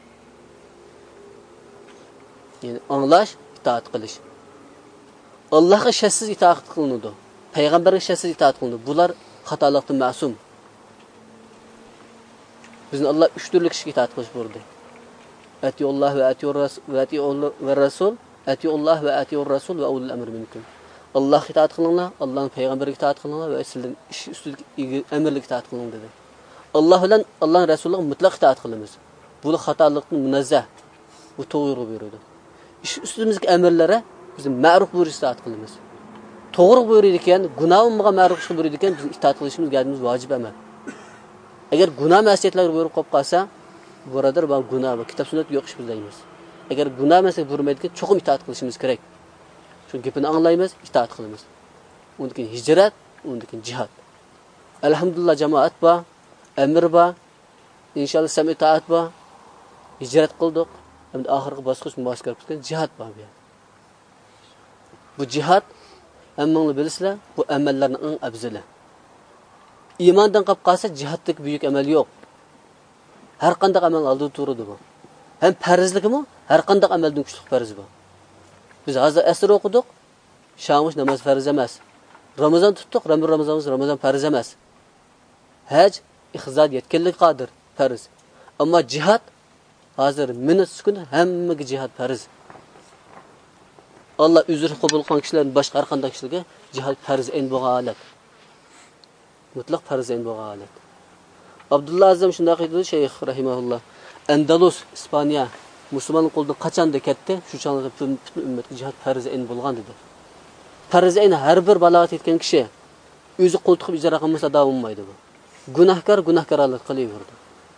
[SPEAKER 3] Ya'ni anglash, itoat qilish. Allohga shaksiz itoat qilinadi. Payg'ambarga shaksiz itoat qilinadi. Bular xatolikdan ma'sum. Bizni Alloh uch turli kishiga itoat qilish buyurdi. Atiyulloh va atiyur rasul va atiyulloh va rasul, atiyulloh va atiyur rasul va ulul amr minkum. Allohga itoat qilinglar, Allohning payg'ambariga itoat qilinglar va sizlarning ish ustidagi amirlik itoat qiling dedi. Alloh bilan Allohning rasuliga mutlaq itoat qilamiz. Bu xatolikdan munazzah. Bu to'g'ri buyurdi. Ish ustimizga amirlari biz ma'ruf buyurish itoat qilamiz. To'g'ri buyurdi ekan, gunoh bo'lmagan ma'ruf ish buyurdi ekan, biz itoat qilishimiz gadimiz vojib emas. Agar gunoh ma'siyatlarga buyurib qolib qolsa, buradir bu gunoh va kitob sunnat yo'q ish bilmaymiz. Agar gunoh ma'siyat buyurmaydi ekan, cho'qim itoat qilishimiz kerak. Shu gapini anglaymiz, itoat qilamiz. Undan keyin hijrat, undan keyin jihad. Alhamdulillah jamoat bor, amr bor, inshaalloh sam'i itoat bor. Hijrat qildik. Endi oxirgi bosqich muvaskar qilgan jihad bor bu. Bu jihad hammanglar bilasizlar, bu amallarning eng afzali. Iymondan qolib qolsa jihaddek buyuk amal yo'q. Har qanday amal oldida turadi bu. Ham farzligimi? Har qanday amaldan kuchli farz bu. Biz hozir asr o'qidik. Shamosh namoz farz emas. Ramazon tutdik, Ramazonimiz Ramazon farz emas. Haj ihzod yetkinlik qodir farz. Ammo jihad hozir minut sekund hammaga jihad farz. Allah uzr qabul qilgan kishilarning boshqa har qanday kishilarga jihad farz en bo'lgan holat. Mutlaq farz en bo'lgan holat. Abdullah Azam shunday deydi shayx rahimahulloh. Andalus, Ispaniya musulmonlar qo'ldan qachonda ketdi? Shu chog'da butun ummatga jihad farz en bo'lgan dedi. Farz en har bir balog'at yetgan kishi o'zi qo'l tiqib ijro qilmasa davom bo'lmaydi bu. Gunohkor gunohkorlik qilaverdi.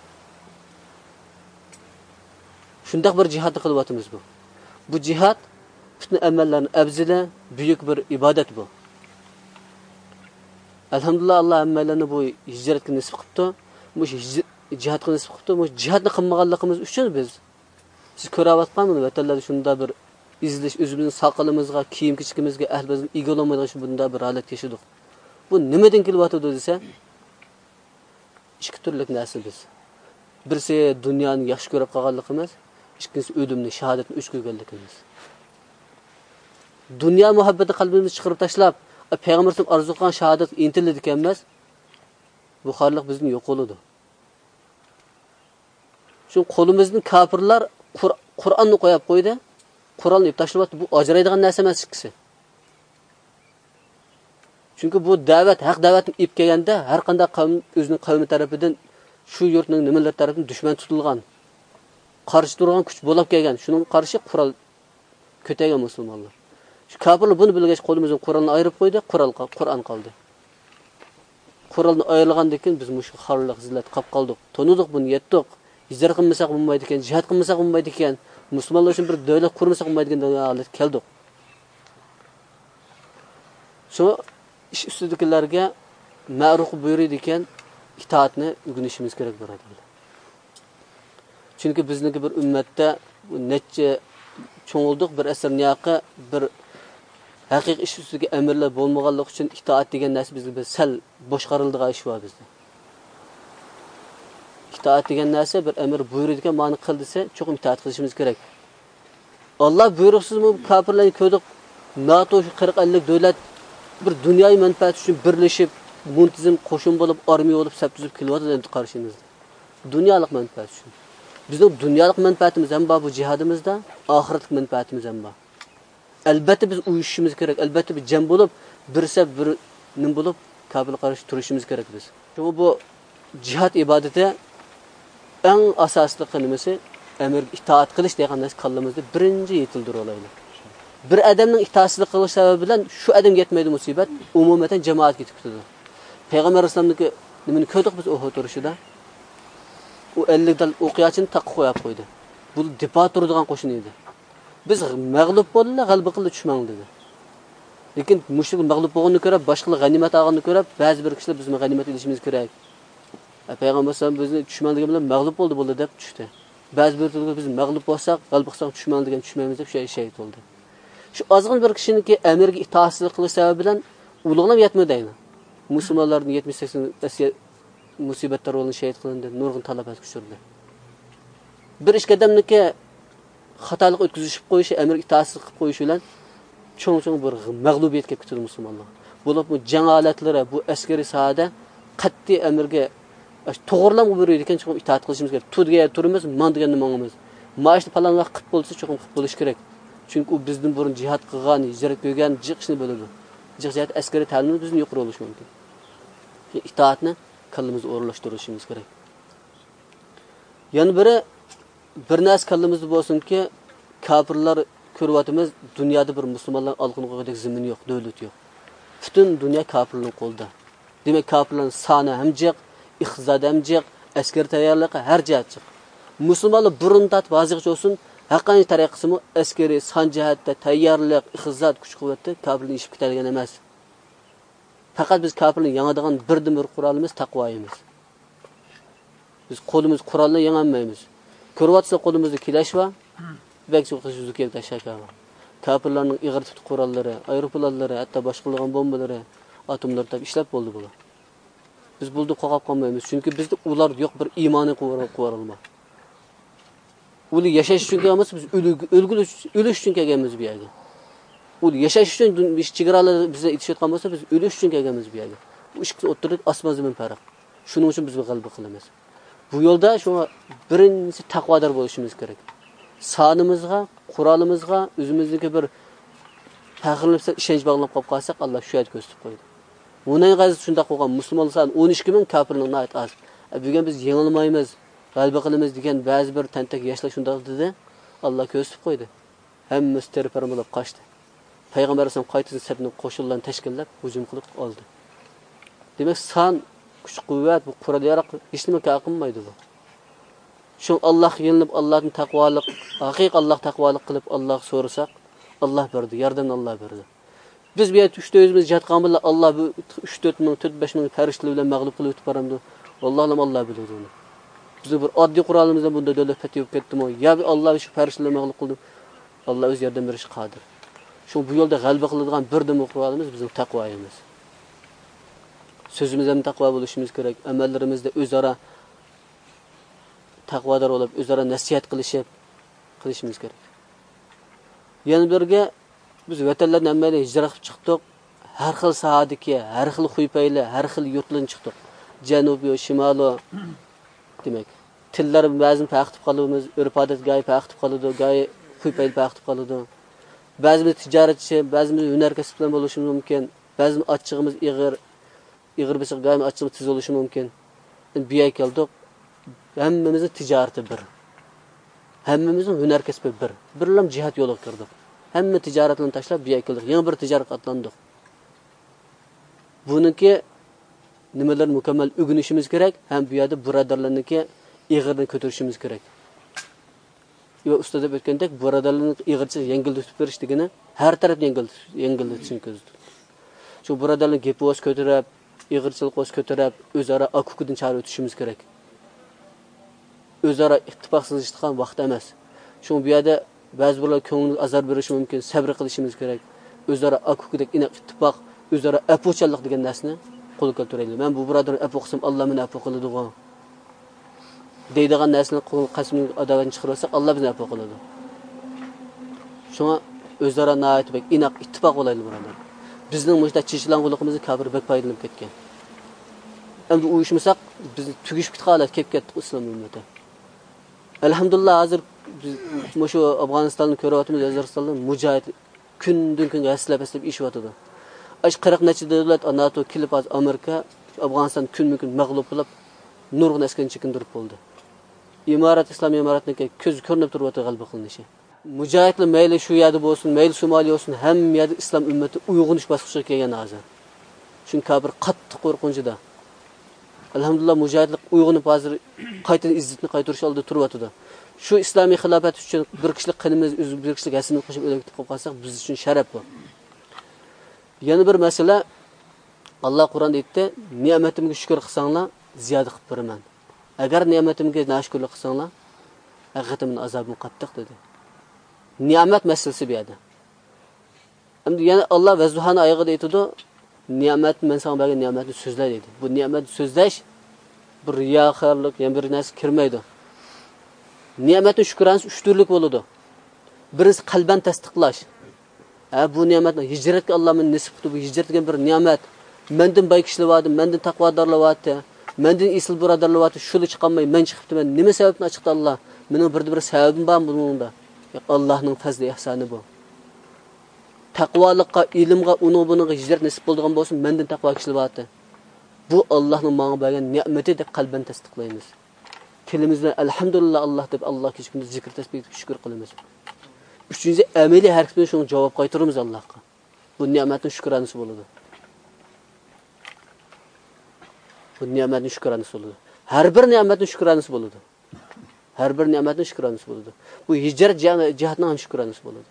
[SPEAKER 3] Shunday bir jihad qilyapmiz bu. Bu jihad bütün amallarning afzali, buyuk bir ibodat bu. Alhamdulillah Allah amallarni bu hijratga nisb qilibdi. Bu jihadga nisb qilibdi. Bu jihadni qilmaganligimiz uchun biz siz ko'rayotganmisiz? Vatanlarda shunda bir izlash, o'zimizning saqalimizga, kiyim-kechimizga, ahlimizga egololmaydigan shu bunda bir holat yashadik. Bu nimadan kelyapti desa, ikki turli narsa biz. Birisi dunyoni yaxshi ko'rib qolganligimiz, ikkinchisi o'limni, shahodatni uch ko'rganligimiz. Dünya muhabbeti qalbimizni chiqarib tashlab, payg'ambarimiz orzu qilgan shahodat intildi ekanmiz. Bu xorliq bizni yo'q qiladi. Shu qo'limizni kafirlar Qur'onni qo'yib qo'ydi. Qur'onni ib tashlayapti. Bu ajraydigan narsa emas ikkisi. Chunki bu da'vat, haq da'vatni ib kelganda har qanday qavm o'zining qavmi tomonidan shu yurtning nimalar tomonidan dushman tutilgan, qarshi turgan kuch bo'lib kelgan. Shuning qarshi Qur'on ko'targan musulmonlar. Shu kafirlar buni bilgach qo'limizdan Qur'onni ayirib qo'ydi, Qur'on Qur'on qoldi. Qur'onni ayrilgandan keyin biz mush xorliq zillat qolib qoldik. Tonudik buni yetdik. Hijr qilmasak bo'lmaydi ekan, jihad qilmasak bo'lmaydi ekan, musulmonlar uchun bir davlat qurmasak bo'lmaydi degan holatga keldik. Shu ish ustidagilarga ma'ruf buyuradi ekan, itoatni o'rganishimiz kerak bo'ladi. Chunki bizniki bir ummatda necha cho'ngildik bir asrniyoqqa bir haqiqiy ish ustiga amirlar bo'lmaganligi uchun itoat degan narsa bizga sal boshqarildigan ish bor bizda. İtaat degan narsa bir amir buyuradigan ma'ni qil desa, cho'qim itoat qilishimiz kerak. Alloh buyruqsizmi kofirlarni ko'rdik, NATO qirq ellik davlat bir dunyoviy manfaat uchun birlashib, muntizam qo'shin bo'lib, armiya bo'lib saf tuzib kelyapti deb qarshimizda. Dunyolik manfaat uchun. Bizning dunyolik manfaatimiz ham bor bu jihadimizda, oxiratlik manfaatimiz ham bor. Albatta biz uyushishimiz kerak, albatta biz jam bo'lib, bir saf bir nim bo'lib, kofirga qarshi turishimiz kerak biz. Chunki bu jihad ibodati eng asosli qilmasi amir itoat qilish degan narsa qallamizda birinchi yetildir olaydi. Bir odamning itoatsizlik qilish sababi bilan shu odam yetmaydi musibat, umumatan jamoat ketib ketadi. Payg'ambar alayhisolamniki nimani ko'rdik biz o'q turishida. U ellik dal o'qiyachini taqib qo'yib qo'ydi. Bu dipo turadigan qo'shin edi. Biz mag'lub bo'ldi, g'alaba qildi dushman dedi. Lekin mushrik mag'lub bo'lganini ko'rib, boshqalar g'animat olganini ko'rib, ba'zi bir kishilar biz g'animat olishimiz kerak. Payg'ambar alayhisolam bizni dushmanligi bilan mag'lub bo'ldi bo'ldi deb tushdi. Ba'zi bir turga biz mag'lub bo'lsak, g'alaba qilsak dushman degan tushmaymiz deb shay shay bo'ldi. Shu ozg'in bir kishiniki amirga itoatsizlik qilish sababi bilan ulug'lab yetmaydi. Musulmonlarning yetmish sakson musibatlar o'lin shahid qilindi, nurg'un talabat kuchirdi. Bir ish qadamniki xatolik o'tkazishib qo'yishi, amirga itoatsizlik qilib qo'yishi bilan cho'ng-cho'ng bir mag'lubiyatga ketdi musulmonlar. Bo'lib bu jang holatlari, bu askariy sohada qat'iy amirga to'g'rilam buyuradi ekan, cho'qim itoat qilishimiz kerak. Turga turimiz, man deganni mangimiz. Ma'ashni falan vaqt qilib bo'lsa, cho'qim qilib bo'lish kerak. Chunki u bizdan burun jihad qilgan, hijrat qilgan jiqishni biladi. Jiqsiyat askariy ta'limimiz bizni yuqori bo'lishi mumkin. Itoatni kallamizni o'rlashtirishimiz kerak. Yana biri bir narsa kallamizda bo'lsinki, kofirlar ko'ryapmiz, dunyoda bir musulmonlar olqin qo'ygandek zamin yo'q, davlat yo'q. Butun dunyo kofirlarning qo'lida. Demak, kofirlarning soni ham jiq, iqtisod ham jiq, askar tayyorligi har jihatdan. Musulmonlar burun tatib hozircha olsin, haqiqiy tariqasimi askariy son jihatda tayyorlik, iqtisod, kuch-quvvatda kofirlarni ishib ketadigan emas. Faqat biz kofirlarni yangadigan birdan bir qurolimiz taqvoyimiz. Biz qo'limiz qurolni yangamaymiz. Ko'ryapsiz qo'limizda kilash va bakchi qilishimiz kerak tashaka. Kofirlarning ig'ir tut qurollari, aeroplanlari, hatto boshqalarning bombalari, atomlar tab ishlab bo'ldi bular. Biz buldu qo'qab qolmaymiz, chunki bizda ular yo'q bir iymoniy quvvarolma. Ular yashash uchun kelamiz, biz o'lgilish o'lish uchun kelganmiz bu yerga. Ular yashash uchun biz chegaralar bizga yetishayotgan bo'lsa, biz o'lish uchun kelganmiz bu yerga. Bu ikki o'tirib osmon zamin farq. Shuning uchun biz g'alaba qilamiz. Bu yo'lda shunga birinchi taqvodor bo'lishimiz kerak. Sonimizga, qurolimizga, o'zimizdagi bir faxrlanib ishonch bog'lab qolib qolsak, Alloh shu yerga ko'rsatib qo'ydi. Bundan g'azat shunda qo'ygan musulmonlar soni o'n ikki ming, kofirning nayt az. Bugun biz yengilmaymiz, g'alaba qilamiz degan ba'zi bir tantak yoshlar shunda dedi. Alloh ko'rsatib qo'ydi. Hammasi terpar bo'lib qochdi. Payg'ambar alayhisolam qaytadan safni qo'shinlarni tashkillab hujum qilib oldi. Demak, son kuch-quvvat bu qurol yaroq hech nima qilmaydi bu. Shu Alloh yinib Allohning taqvolik, haqiqiy Alloh taqvolik qilib Alloh so'rasak, Alloh berdi, yordam Alloh berdi. Biz bu yerda uchta o'zimiz jatgan bilan Alloh bu uch to'rt ming, to'rt besh ming farishtalar bilan mag'lub qilib o'tib boramdi. Allohim Alloh biladi uni. Biz bir oddiy qurolimizda bunda davlat fathi bo'lib ketdimi? Ya Alloh shu farishtalarni mag'lub qildi. Alloh o'z yordam berish qodir. Shu bu yo'lda g'alaba qiladigan birdan qurolimiz bizning taqvoyimiz. Sözümüzden taqvo bo'lishimiz kerak. Amallarimizda o'zaro taqvodor bo'lib, o'zaro nasihat qilishib qilishimiz kerak. Yana birga biz vatanlardan hammaga hijrat qilib chiqdik. Har xil sohadagi, har xil xuypaylar, har xil yurtlardan chiqdik. Janubiy, shimoliy demak. Tillar ba'zan farq qilib qolamiz, urf-odat g'oyi farq qilib qoladi, g'oyi xuypay farq qilib qoladi. Ba'zimiz tijoratchi, ba'zimiz hunar kasb bilan bo'lishimiz mumkin. Ba'zimiz ochchig'imiz ig'ir ig'ir bo'lsa g'oyim ochchig'i tiz bo'lishi mumkin. Bu yerga keldik. Hammamizning tijorati bir. Hammamizning hunar kasbi bir. Birlam jihad yo'liga kirdik. Hamma tijoratlarni tashlab bu yerga keldik. Yana bir tijorat atlandik. Buniki nimalarni mukammal o'rganishimiz kerak, ham bu yerda birodarlarniki ig'irni ko'tarishimiz kerak. Va ustoz deb aytgandek, birodarlarning ig'irchi yengillatib berish degani har taraf yengil yengillatishni ko'zlaydi. Shu birodarlar gepi o'z ko'tarib, ig'irchilik o'z ko'tarib, o'zaro akukudan chiqarib o'tishimiz kerak. O'zaro ittifoqsizlikdan vaqt emas. Shu bu yerda ba'zi birlar ko'ngil azor berishi mumkin, sabr qilishimiz kerak. O'zaro akukudek inoq ittifoq, o'zaro afuchanlik degan narsani qo'lga keltiraylik. Men bu birodar afu qilsam Alloh meni afu qiladi go. Deydigan narsani qasmning adovatini chiqarsa Alloh bizni afu qiladi. Shunga o'zaro na'atbek inoq ittifoq bo'laylik birodar. Bizning mushta chishlanguligimizni kafir bek foydalanib ketgan. Endi uyushmasak biz tugishib ketganlar kelib ketdik islom ummati. Alhamdulillah hozir biz shu Afg'onistonni ko'ryapmiz, Qozog'istonda mujohid kundan kunga aslab aslab ish yotadi. Ash qirq necha davlat NATO kelib az Amerika Afg'oniston kun-kun mag'lub qilib nurg'un askan chekindirib bo'ldi. Imorat islom imoratniki ko'z ko'rinib turibdi g'alaba qilinishi. Mujohidlar mayli shu yerda bo'lsin, mayli Somaliya bo'lsin, hamma yerda islom ummati uyg'unish bosqichiga kelgan hozir. Chunki kafir qattiq qo'rqinchida. Alhamdulillah mujohidlar uyg'unib hozir qaytadan izzatni qaytarish oldida turibdi. Shu islomiy xilofat uchun bir kishilik qinimiz, bir kishilik hasini qo'shib o'lib ketib qolsak, biz uchun sharaf bu. Yana bir masala Alloh Qur'onda aytdi, ne'matimga shukr qilsanglar, ziyoda qilib beraman. Agar ne'matimga nashkurlik qilsanglar, haqiqatan azobim qattiq dedi. Ne'mat masalasi bu yerda. Endi yana Alloh va Zuhani oyog'ida aytdi, ne'mat men senga bergan ne'matni so'zla dedi. Bu ne'matni so'zlash bir riyoxorlik, yana bir narsa kirmaydi. Ne'matni shukransiz uch turlik bo'ladi. Birisi qalban tasdiqlash. Ha bu ne'matni hijratga Alloh meni nisb qildi. Bu hijrat degan bir ne'mat. Mendan boy kishilar, mendan taqvodorlar, mendan isil birodarlar, shuni chiqolmay men chiqibman. Nima sababdan chiqdi Alloh? Mening bir bir sababim bor buningda. Allohning fazli ihsoni bu. Taqvolikqa, ilmga, uning buninga hijrat nisb bo'lgan bo'lsin, mendan taqvo kishilar. Bu Allohning menga bergan ne'mati deb qalban tasdiqlaymiz. Tilimizda alhamdulillah Allah deb Alloh kechikimiz zikr tasbih shukr qilamiz. Uchinchi amaliy harf bilan shuni javob qaytaramiz Allohga. Bu ne'matning shukranasi bo'ladi. Bu ne'matning shukranasi bo'ladi. Har bir ne'matning shukranasi bo'ladi. Har bir ne'matning shukranasi bo'ladi. Bu hijrat jihatning ham shukranasi bo'ladi.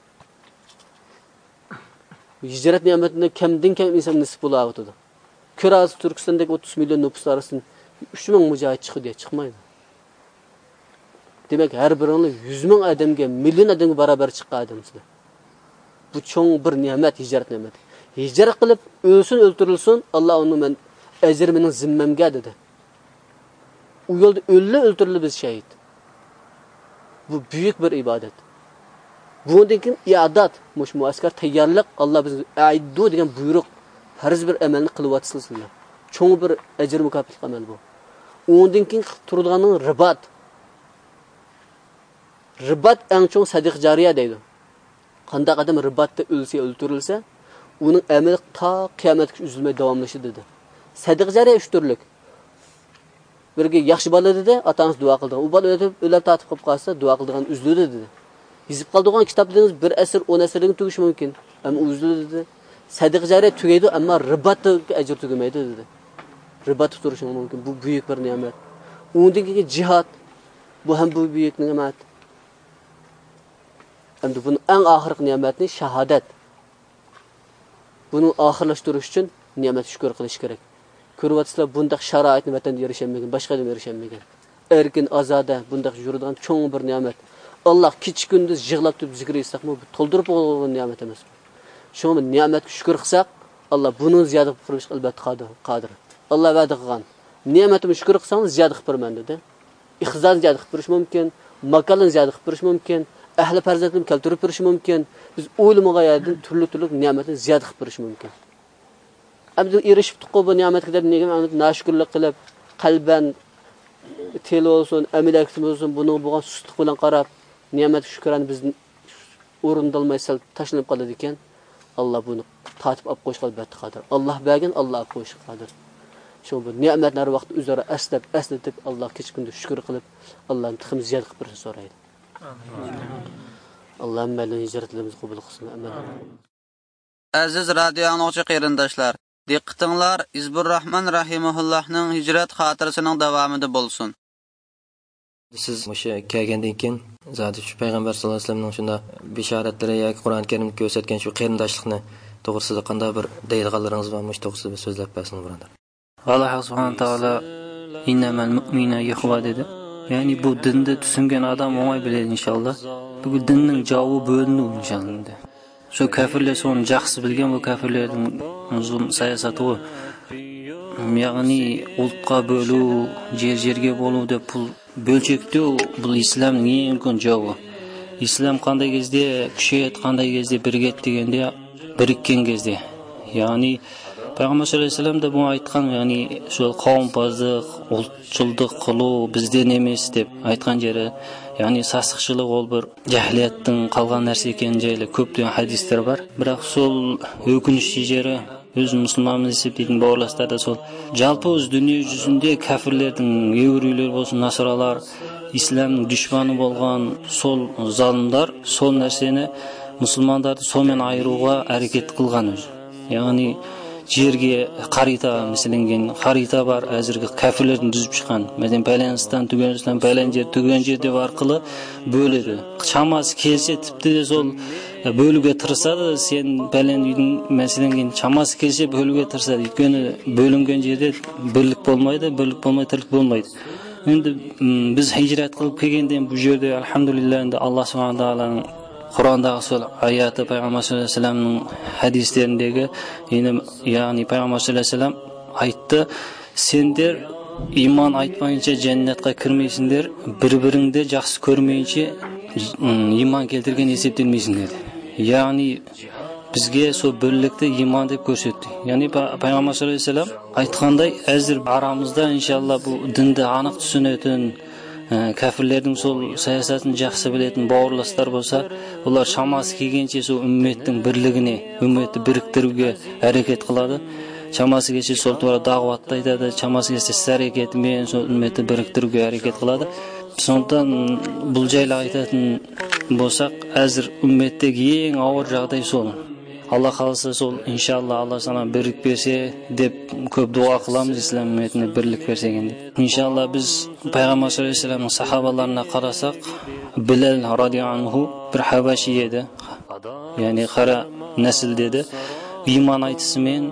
[SPEAKER 3] Bu hijrat ne'matini kamdan kam inson nisb bo'layotdi. Ko'rasiz Turkistondagi o'ttiz million nüfus arasida uch ming mujohid chiqdi, chiqmaydi. Demek her birinin yüz ming adamga, milyon adamga beraber çıkan adamsızlar. Bu çoğun bir nimet, hicret nimeti. Hicret kılıp ölsün, öldürülsün, Allah onu ben ecriminin zimmemge dedi. O yolda öldü, öldürülü biz şehit. Bu büyük bir ibadet. Bunun iadat, muş muasker tayyarlık, Allah bizi aiddu degen buyruk, farz bir emelini kılıvat silsiler. Çoğun bir ecir mukafetlik amel bu. Ondan keyin turduğanın ribat. Ribat en çok sadiq cariye deydi. Qanday adam ribatda ölse, öldürülse, onun ameli ta kıyametga üzülmey davamlaşı dedi. Sadiq cariye üç türlük. Birge yaxshi bola dedi, atangiz duo qildi. U bola o'tib, o'lab tatib qolib qolsa, duo qildigan üzüldi dedi. Yozib qoldigan kitobingiz bir asr, o'n asrdan tugish mumkin. Ammo üzüldi dedi. Sadiq cariye tugaydi, ammo ribatda ajr tugamaydi dedi. Ribat turishi mumkin. Bu büyük bir ne'mat. Undan keyin jihad. Bu ham bu büyük ne'mat. Endi bunun en ahirki ne'matni shahodat. Buni oxirlashtirish uchun ne'mat shukr qilish kerak. Ko'ryapsizlar, bundaq sharoitni vatanda erishamagan, boshqa yerda erishamagan. Erkin, ozoda, bundaq yuradigan cho'ng bir ne'mat. Alloh kecha kunduz yig'lab turib zikr etsakmi, bu to'ldirib qo'ygan ne'mat emas. Shuni ne'matga shukr qilsak, Alloh buni ziyoda qilib albatta qodir. Alloh va'da qilgan. Ne'matimni shukr qilsangiz ziyoda qilib beraman dedi. Ixzon ziyoda qilib berish mumkin, makalni ziyoda qilib berish mumkin. Ahli farzandni keltirib berish mumkin. Biz o'limiga yerdan turli-turli ne'matni ziyoda qilib berish mumkin. Ammo erishib tuqqan bu ne'matga deb nega nashkurlik qilib, qalban til olsun, amaliyat olsun, buni bo'lgan sustlik bilan qarab, ne'mat shukrani biz o'rindalmay sal tashlanib qoladi ekan, Alloh buni tatib olib qo'yishga albatta qodir. Alloh bergan, Alloh olib qo'yishga qodir. Shu bu ne'matlar vaqt o'zaro aslab, aslatib Alloh kechkunda shukr qilib, Allohning tixim ziyoda qilib berishni so'raydi. Alloh ma'lum hijratlarimizni qabul qilsin. Amin.
[SPEAKER 7] Aziz radio anglag'uchi qarindoshlar, Diqqətinizlər İzbur Rahman rahimehullahның hicret xatirəsinin davamında bolsun.
[SPEAKER 8] Siz o'sha kelgandan keyin zoti shu payg'ambar sollallohu alayhi vasallamning shunda bishoratlari yoki Qur'oni Karimda ko'rsatgan shu qarindoshlikni to'g'risida qanday bir deydiganlaringiz bormi? Shu to'g'risida so'zlab bersangiz birodar.
[SPEAKER 9] Alloh subhanahu taolo innamal mu'minuna ikhwa dedi. Ya'ni bu dinda tushungan odam o'ng'ay biladi inshaalloh. Bu dinning javobi bo'lindi inshaalloh. Shu kafirlar soni yaxshi bilgan bu kafirlarning zulm siyosati u. Ya'ni ultqa bo'lu, yer-yerga bo'lu deb pul bölçekdi bu İslamning eng ulkan javobi. İslam qanday kezde kuchayat, qanday kezde birgat deganda birikkan kezde. Ya'ni Payg'ambar sollallohu alayhi vasallam da bu aytgan, ya'ni shu qavmpozlik, ultchilik qilib bizden emas deb aytgan jeri, ya'ni sasıqchilik ol bir jahliyatning qolgan narsa ekanligini ko'pdan hadislar bor. Biroq sol o'kinishli jeri öz musulmonmiz esepteydigan bog'laslarda sol jalpi o'z dunyo yuzida kafirlarning yevrilar bo'lsin, nasralar, islomning dushmani bo'lgan sol zolimlar sol narsani musulmonlarni so'men ayruga harakat qilgan o'zi. Ya'ni yerga xarita misalingen xarita bor, hozirgi kafirlarni tuzib chiqqan. Masalan, Palaniston, Tuganiston, Palanjer, Tuganjer deb orqali bo'ladi. Chamasi kelsa tipdi sol bölüge tırsada sen belen meselengin chamasi kelsa bölüge tırsada. Ötkeni bölüngen yerde birlik bolmaydı, birlik bolmay tirlik bolmaydı. Endi biz hicret qilib kelgandan bu yerda alhamdulillah endi Alloh subhanahu va taolaning Qur'ondagi sol oyati Payg'ambar sollallohu alayhi vasallamning hadislarindagi ya'ni Payg'ambar sollallohu alayhi vasallam aytdi, sendir iymon aytmayınca jannatga kirmaysinder, bir-biringni yaxshi ko'rmayincha iymon keltirgan hisoblanmaysiz dedi. Ya'ni bizga shu birlikda iymon deb ko'rsatdi. Ya'ni Payg'ambar sollallohu alayhi vasallam aytganday, hozir aramizda inshaalloh bu dinda aniq tushunadigan kafirlarning sol siyosatini yaxshi biladigan bog'larlar bo'lsa, ular chamasi kelgancha shu ummatning birligini, ummatni biriktirishga harakat qiladi. Chamasigacha sol to'g'ri da'vat aytadi, chamasigacha harakat men shu ummatni biriktirishga harakat qiladi. Sondan bu joylar aytadigan bo'lsak, hozir ummatdagi eng og'ir joyday sol. Alloh xolisa sol inshaalloh Alloh sana birlik bersa deb ko'p duo qilamiz, islom ummatini birlik bersa ekan deb. Inshaalloh biz Payg'ambar sollallohu alayhi vasallamning sahobalariga qarasak, Bilal radhiyallohu anhu bir habashi edi. Ya'ni qara nasl dedi. Iymon aytisimen,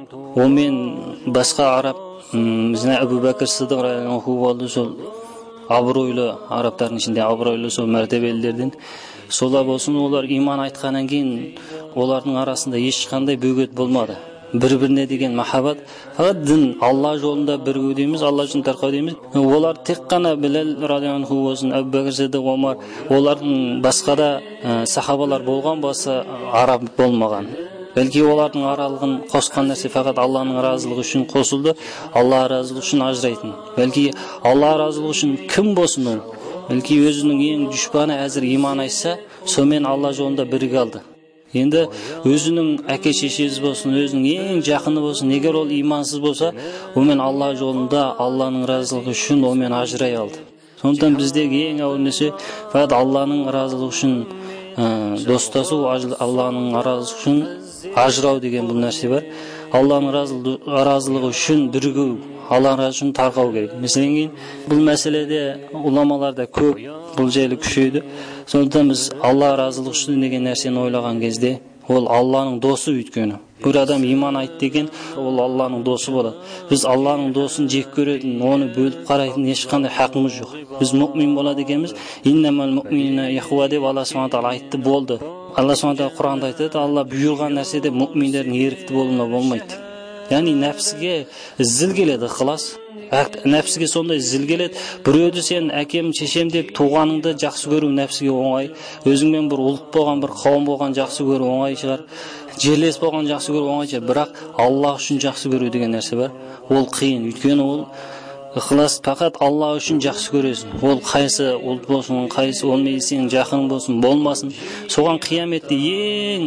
[SPEAKER 9] o men boshqa arab bizning Abu Bakr Siddiq radhiyallohu anhu bo'ldi sol obro'yli arablarning ichida obro'yli sol martabalilardan so'lar bo'lsin, ular iymon aytgandan keyin ularning orasida hech qanday bo'g'ot bo'lmadi. Bir-birine degan muhabbat, faqat din Alloh yo'lida birgu deymiz, Alloh uchun tarqov deymiz. Ular teqqana Bilal radhiyallohu anhu bo'lsin, Abu Bakr Siddiq, Umar, ularning boshqada sahobalar bo'lgan bo'lsa, arab bo'lmagan. Belki ularning aralig'ini qo'shgan narsa faqat Allohning roziligi uchun qo'shildi, Alloh roziligi uchun ajraydi. Belki Alloh roziligi uchun kim bo'lsin u? Belki o'zining eng dushmani hozir iymon aytsa, so'men Alloh yo'lida birga oldi. Endi o'zining aka-chechasi bo'lsin, o'zining eng yaqini bo'lsin, agar u iymonsiz bo'lsa, u men Alloh yo'lida Allohning roziligi uchun u men ajray oldi. Sondan bizdagi eng avval narsa faqat Allohning roziligi uchun do'stlashu, Allohning roziligi uchun ajrov degan bu narsa bor. Allohning roziligi uchun birgu, Alloh roziligi uchun tarqov kerak. Masalan, bu masalada ulamolarda ko'p bu joyli kuchaydi. Sondan biz Alloh roziligi uchun degan narsani o'ylagan kezde, ol Allohning do'sti o'tkani. Bir odam iymon aytdi degan, ol Allohning do'sti bo'ladi. Biz Allohning do'stini jek ko'radigan, uni bo'lib qaraydigan hech qanday haqqimiz yo'q. Biz mu'min bo'ladi deganmiz, innamal mu'minuna ikhwa deb Alloh subhanahu va taolo aytdi, bo'ldi. Alloh subhanahu va taolo Qur'onda aytadi, Alloh buyurgan narsada mu'minlarning erkiti bo'lmay bo'lmaydi. Ya'ni nafsiga zilgeladi xilos. Nafsiga sonday zilgeladi. Birovni sen akem, chechem deb tug'aningda yaxshi ko'ruv nafsiga o'ng'ay. O'zingdan bir ulut bo'lgan, bir qavm bo'lgan yaxshi ko'ruv o'ng'ay chiqar. Jerles bo'lgan yaxshi ko'ruv o'ng'ay chiqar. Biroq Alloh uchun yaxshi ko'ruv degan narsa bor. Ol qiyin. O'tkeni ol ixlos faqat Alloh uchun yaxshi ko'rasan. Ol qaysi ulut bo'lsin, qaysi olmaysan, yaqin bo'lsin, bo'lmasin. So'g'an qiyomatda eng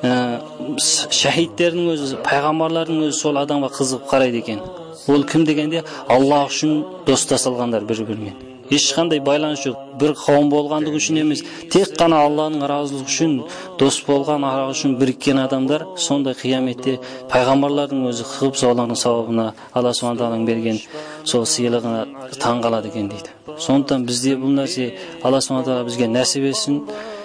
[SPEAKER 9] shahidlarning o'zi, payg'ambarlarning o'zi sol odamga qiziqib qaraydi ekan. Ol kim deganda Alloh uchun do'st tasalganlar bir-biriga. ешқандай байланыш жоқ. Бір қауым болғандығы үшін емес, тек қана Алланың разылығы үшін, дос болған ара үшін біріккен адамдар сондай қияметте пайғамбарлардың өзі қылып солардың сауабына Алла Субхана Тағаланың берген сол сыйлығына таңғалады екен дейді. Сондықтан бізде бұл нәрсе Алла Субхана Тағала бізге нәсіп етсін.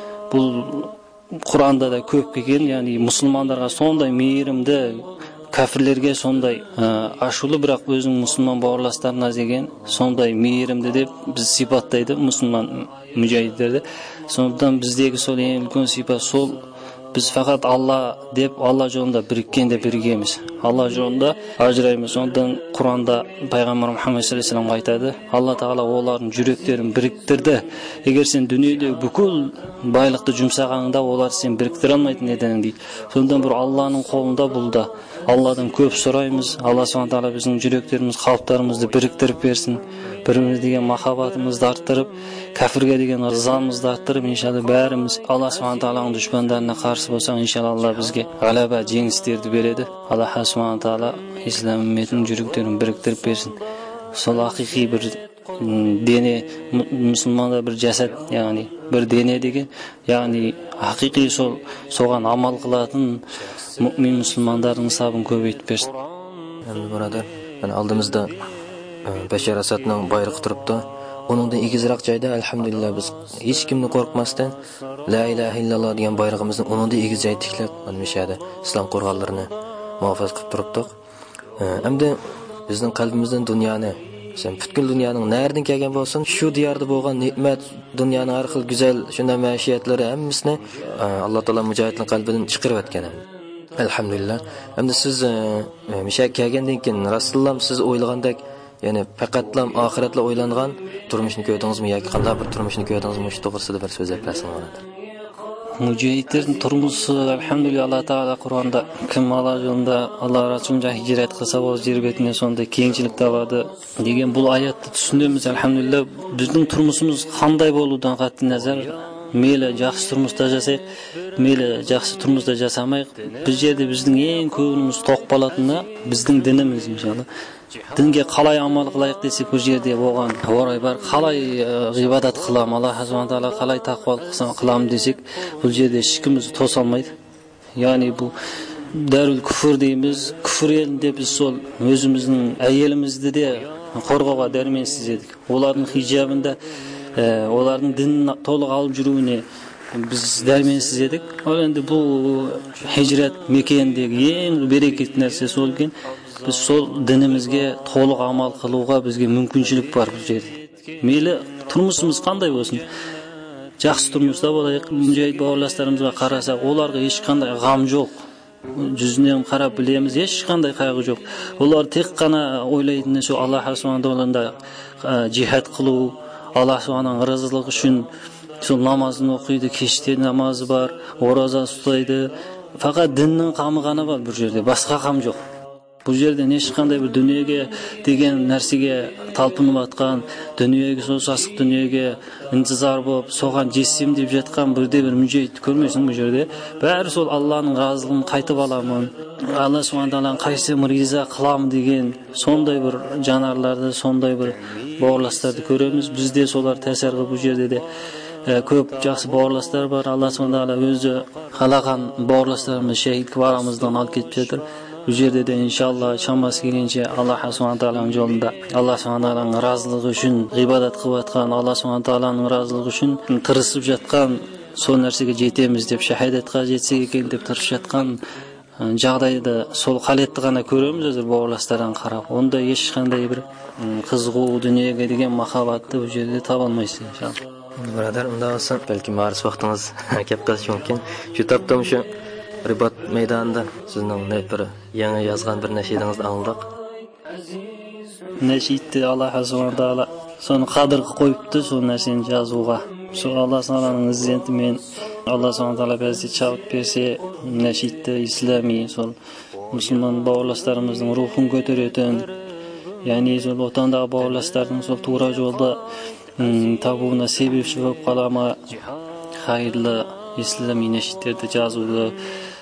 [SPEAKER 9] Бұл Құранда да көп келген, яғни мұсылмандарға сондай мейірімді, кәфірлерге сондай ашулы, бірақ өзінің мұсылман бауырластарына деген сондай мейірімді деп біз сипаттайды мұсылман мүжахидтерді. Сондықтан біздегі сол ең үлкен сипат сол, біз фақат Алла деп, Алла жолында біріккенде біргеміз, Алла жолында ажыраймыз. Сондықтан Құранда пайғамбар Мұхаммед саллаллаху алейхи айтады, Алла Тағала олардың жүректерін біріктірді. Егер сен дүниеде бүкіл байлықты жұмсағанда, олар сен біріктіре алмайтын едің дейді. Сондықтан бір Алланың қолында бұл да. Алладан көп сұраймыз. Алла Субхана Тағала біздің жүректеріміз, қалыптарымызды біріктіріп берсін. Біріміз деген махаббатымызды арттырып, кәфірге деген ырзамызды арттырып, иншалла бәріміз Алла Субхана Тағаланың дұшпандарына қарсы болсақ, иншалла Алла бізге ғалаба, жеңістерді береді. Алла Субхана Тағала ислам үмметінің жүректерін біріктіріп берсін. Сол ақиқи бір дене, мұсылманда бір жасат, яғни бір дене деген, яғни ақиқи сол соған амал қылатын мүмин мұсылмандардың сабын көбейтіп берсін.
[SPEAKER 8] Әмді бұрадар, алдымызда Башар Асадның байрығы тұрыпты. Оның да егізірақ жайда, әлхамдулилля, біз ешкімді қорқмастан Ла иляха иллаллах деген байрығымыздың оның да егіз жай тіклеп, мешәді ислам қорғаларына муафаз қылып тұрыптық. Әмді біздің қалбіміздің дүнияны, бүткіл дүнияның нәрден келген болсын, шу диярда болған ниъмет, дүнияның арқылы güzel шундай мәшиятлері әммісіне Алла Тағала мұжахидтің қалбіден шығарып өткен. Әлхамдулилля. Әмді сіз мешәк келгенден кейін Расулаллам сіз ойлағандек, яғни фақатлам ақиратла ойланған тұрмышын көrdіңізме яки қандай бір тұрмышын көрдіңізме шу тоғрысында бір сөз айтасың болады.
[SPEAKER 9] Mücahitlerin turmusu elhamdülillah Allah Teala Kur'an'da kim Allah yolunda Allah Resulü'nce hicret kılsa o zirbetine sonunda kengçilik tabadı деген бұл аятты түсінеміз. Elhamdülillah біздің turmusumuz қандай болудан қатты назар, мейлі жақсы тұрмыста жасайық, мейлі жақсы тұрмыста жасамайық, біз жерде біздің ең көңіліміз тоқпалатыны біздің дініміз иншалла. Дінге қалай амал қылайық десек, бұл жерде оған орай бар. Қалай ғибадат қылам, Алла Субхана Тағала қалай тақуалық қылам десек, бұл жерде ешкіміз тоса алмайды. Яғни бұл дәрул күфір дейміз. Күфір елінде біз сол өзіміздің әйелімізді де қорғауға дәрменсіз едік. Олардың хижабында, олардың дінін толық алып жүруіне biz dərменсіз едік. Ол енді бұл хижрат мекеніндегі ең берекетті нәрсесі ол екен. Біз сол дінімізге толық амал қылуға бізге мүмкіншілік бар бұл жерде. Мейлі тұрмысымыз қандай болсын, жақсы тұрмыста болайық, мүжахид бауырластарымызға қарасақ, оларға ешқандай ғам жоқ. Жүзінен қарап білеміз, ешқандай қайғы жоқ. Олар тек қана ойлайтыны сол Аллах Субхана Тағалада жихад қылу, Аллах Субхананың разылығы үшін сол намазын оқиды, кеште намазы бар, ораза ұстайды. Фақат діннің қамы ғана бар бұл жерде, басқа қам жоқ. Бұл жерде ешқандай бір дүниеге деген нәрсеге талпынып атқан, дүниеге сол сасық дүниеге интизар болып, соған жетсем деп жатқан бірде бір мүжахидті көрмейсің бұл жерде. Бәрі сол Алланың разылығын қайтып аламын, Алла Субхана Тағаланың қайсым риза қыламын деген сондай бір жанарларды, сондай бір бауырластарды көреміз. Бізде солар тәсір қылып бұл жерде де көп жақсы бауырластар бар. Алла Субхана Тағала өзі қалаған бауырластарымыз шәһидке барамыздан алып кетіп жатыр. Bu жерде де иншалла шамасы келгенше Аллах Субхана Тағаланың жолында, Алла Субхана Тағаланың разылығы үшін ғибадат қылып жатқан, Алла Субхана Тағаланың разылығы үшін тырысып жатқан, сол нәрсеге жетеміз деп, шахадатқа жетсек екен деп тырысып жатқан жағдайды, сол халетті ғана көреміз өзір бауырластардан қарап. Онда ешқандай бір қызғу дүниеге деген махаббатты бұл жерде таба алмайсыз иншалла.
[SPEAKER 8] Бірадар, онда болсын, бәлки марыс вақтыңыз кеп қалышы мүмкін. Şu таптым şu Ribat meydanında sizin bir yeni yazgan bir neşidinizni anladık.
[SPEAKER 9] Neşiddi Allah Subhanahu Taala sonu qadırga qo'yibdi, shu narsani yozuga. Shu Allah Subhanahuning izzati men Allah Subhanahu Taala bizga chavt bersa, neşiddi islomiy sol musulmon bauırlaslarimizning ruhini ko'tarayotgan, ya'ni sol otandagi bauırlaslarning sol to'g'ri yo'lda tabuuna sebepchi bo'lib qolama, xayrli İslami neşitlerdi, cazılı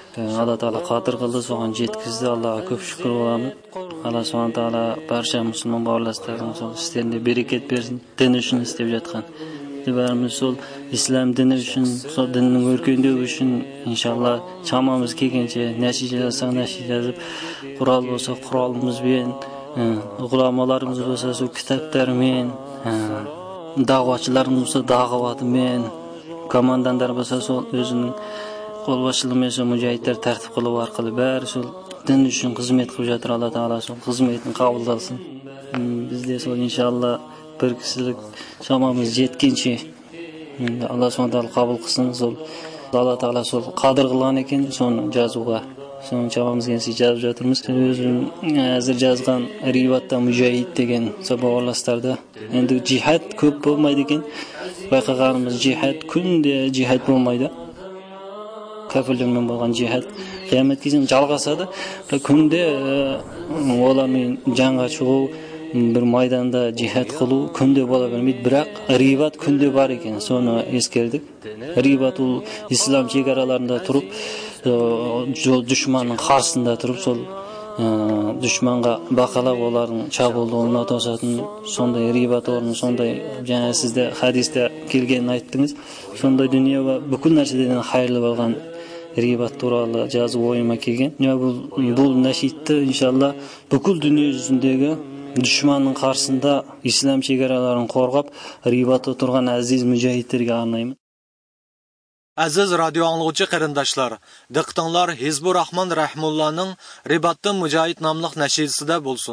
[SPEAKER 9] Alloh taolo qodir qildi, so'g'an yetkizdi. Allohga ko'p shukr bo'lamiz. Alloh subhanahu taolo barcha musulmon bolalarga istende bereket bersin. Din uchun isteb yotgan. Barimiz sol islom dini uchun, sol dinning o'rkindigi uchun inshaalloh chamamiz kelgancha natija jasang natija yazib, Qur'on bo'lsa Qur'onimiz bilan, ulamolarimiz bo'lsa shu kitoblarмен, da'vatchilarimiz bo'lsa da'vatmen, komandanlar bo'lsa sol o'zining qo'lboshchiligida mujohidlar tartib qilib orqali bari shu din uchun xizmat qilib жатыр. Alloh taolo shu xizmatni qabul qilsin. Bizda sol inshaalloh bir kishilik chamamiz yetkinchi Alloh subhanahu taolo qabul qilsin. Sol Alloh taolo sol qodir qilgan ekan, so'ni jazuga so'ni chamamizga yozib жатырмыз. O'zim hozir yozgan rivatda mujohid degan saboqlaslarda endi jihad ko'p bo'lmaydi ekan. Bayqaganimiz jihad kunda jihad bo'lmaydi. Kafirlarning bo'lgan jihad qiyomatgacha jalg'asadi. Kunda ularning jangga chiqib bir maydonda jihad qilib kunda bo'la bermaydi, biroq rivat kunda bor ekan. So'ni eskerdik. Rivat u islom chegaralarida turib, dushmanning qarshisida turib, sol dushmanga baqalab ularning chabulini to'satni sonday rivat o'rni, sonday yana sizda hadisda kelganini aytdingiz. Sonday dunyo va butun narsadan xayrli bo'lgan rivat turali jazib o'yima kelgan. Bu bu nashidni inshaalloh butun dunyo yuzidagi dushmanning qarshisida islom chegaralarini qo'rg'ab rivat o'tirgan aziz mujohidlarga arnayman.
[SPEAKER 11] Aziz radio anglaguvchi qarindoshlar, diqqatinglar Hizbur Rahmon Rahimullohning Ribatdan Mujohid nomli nashidasida bo'lsin.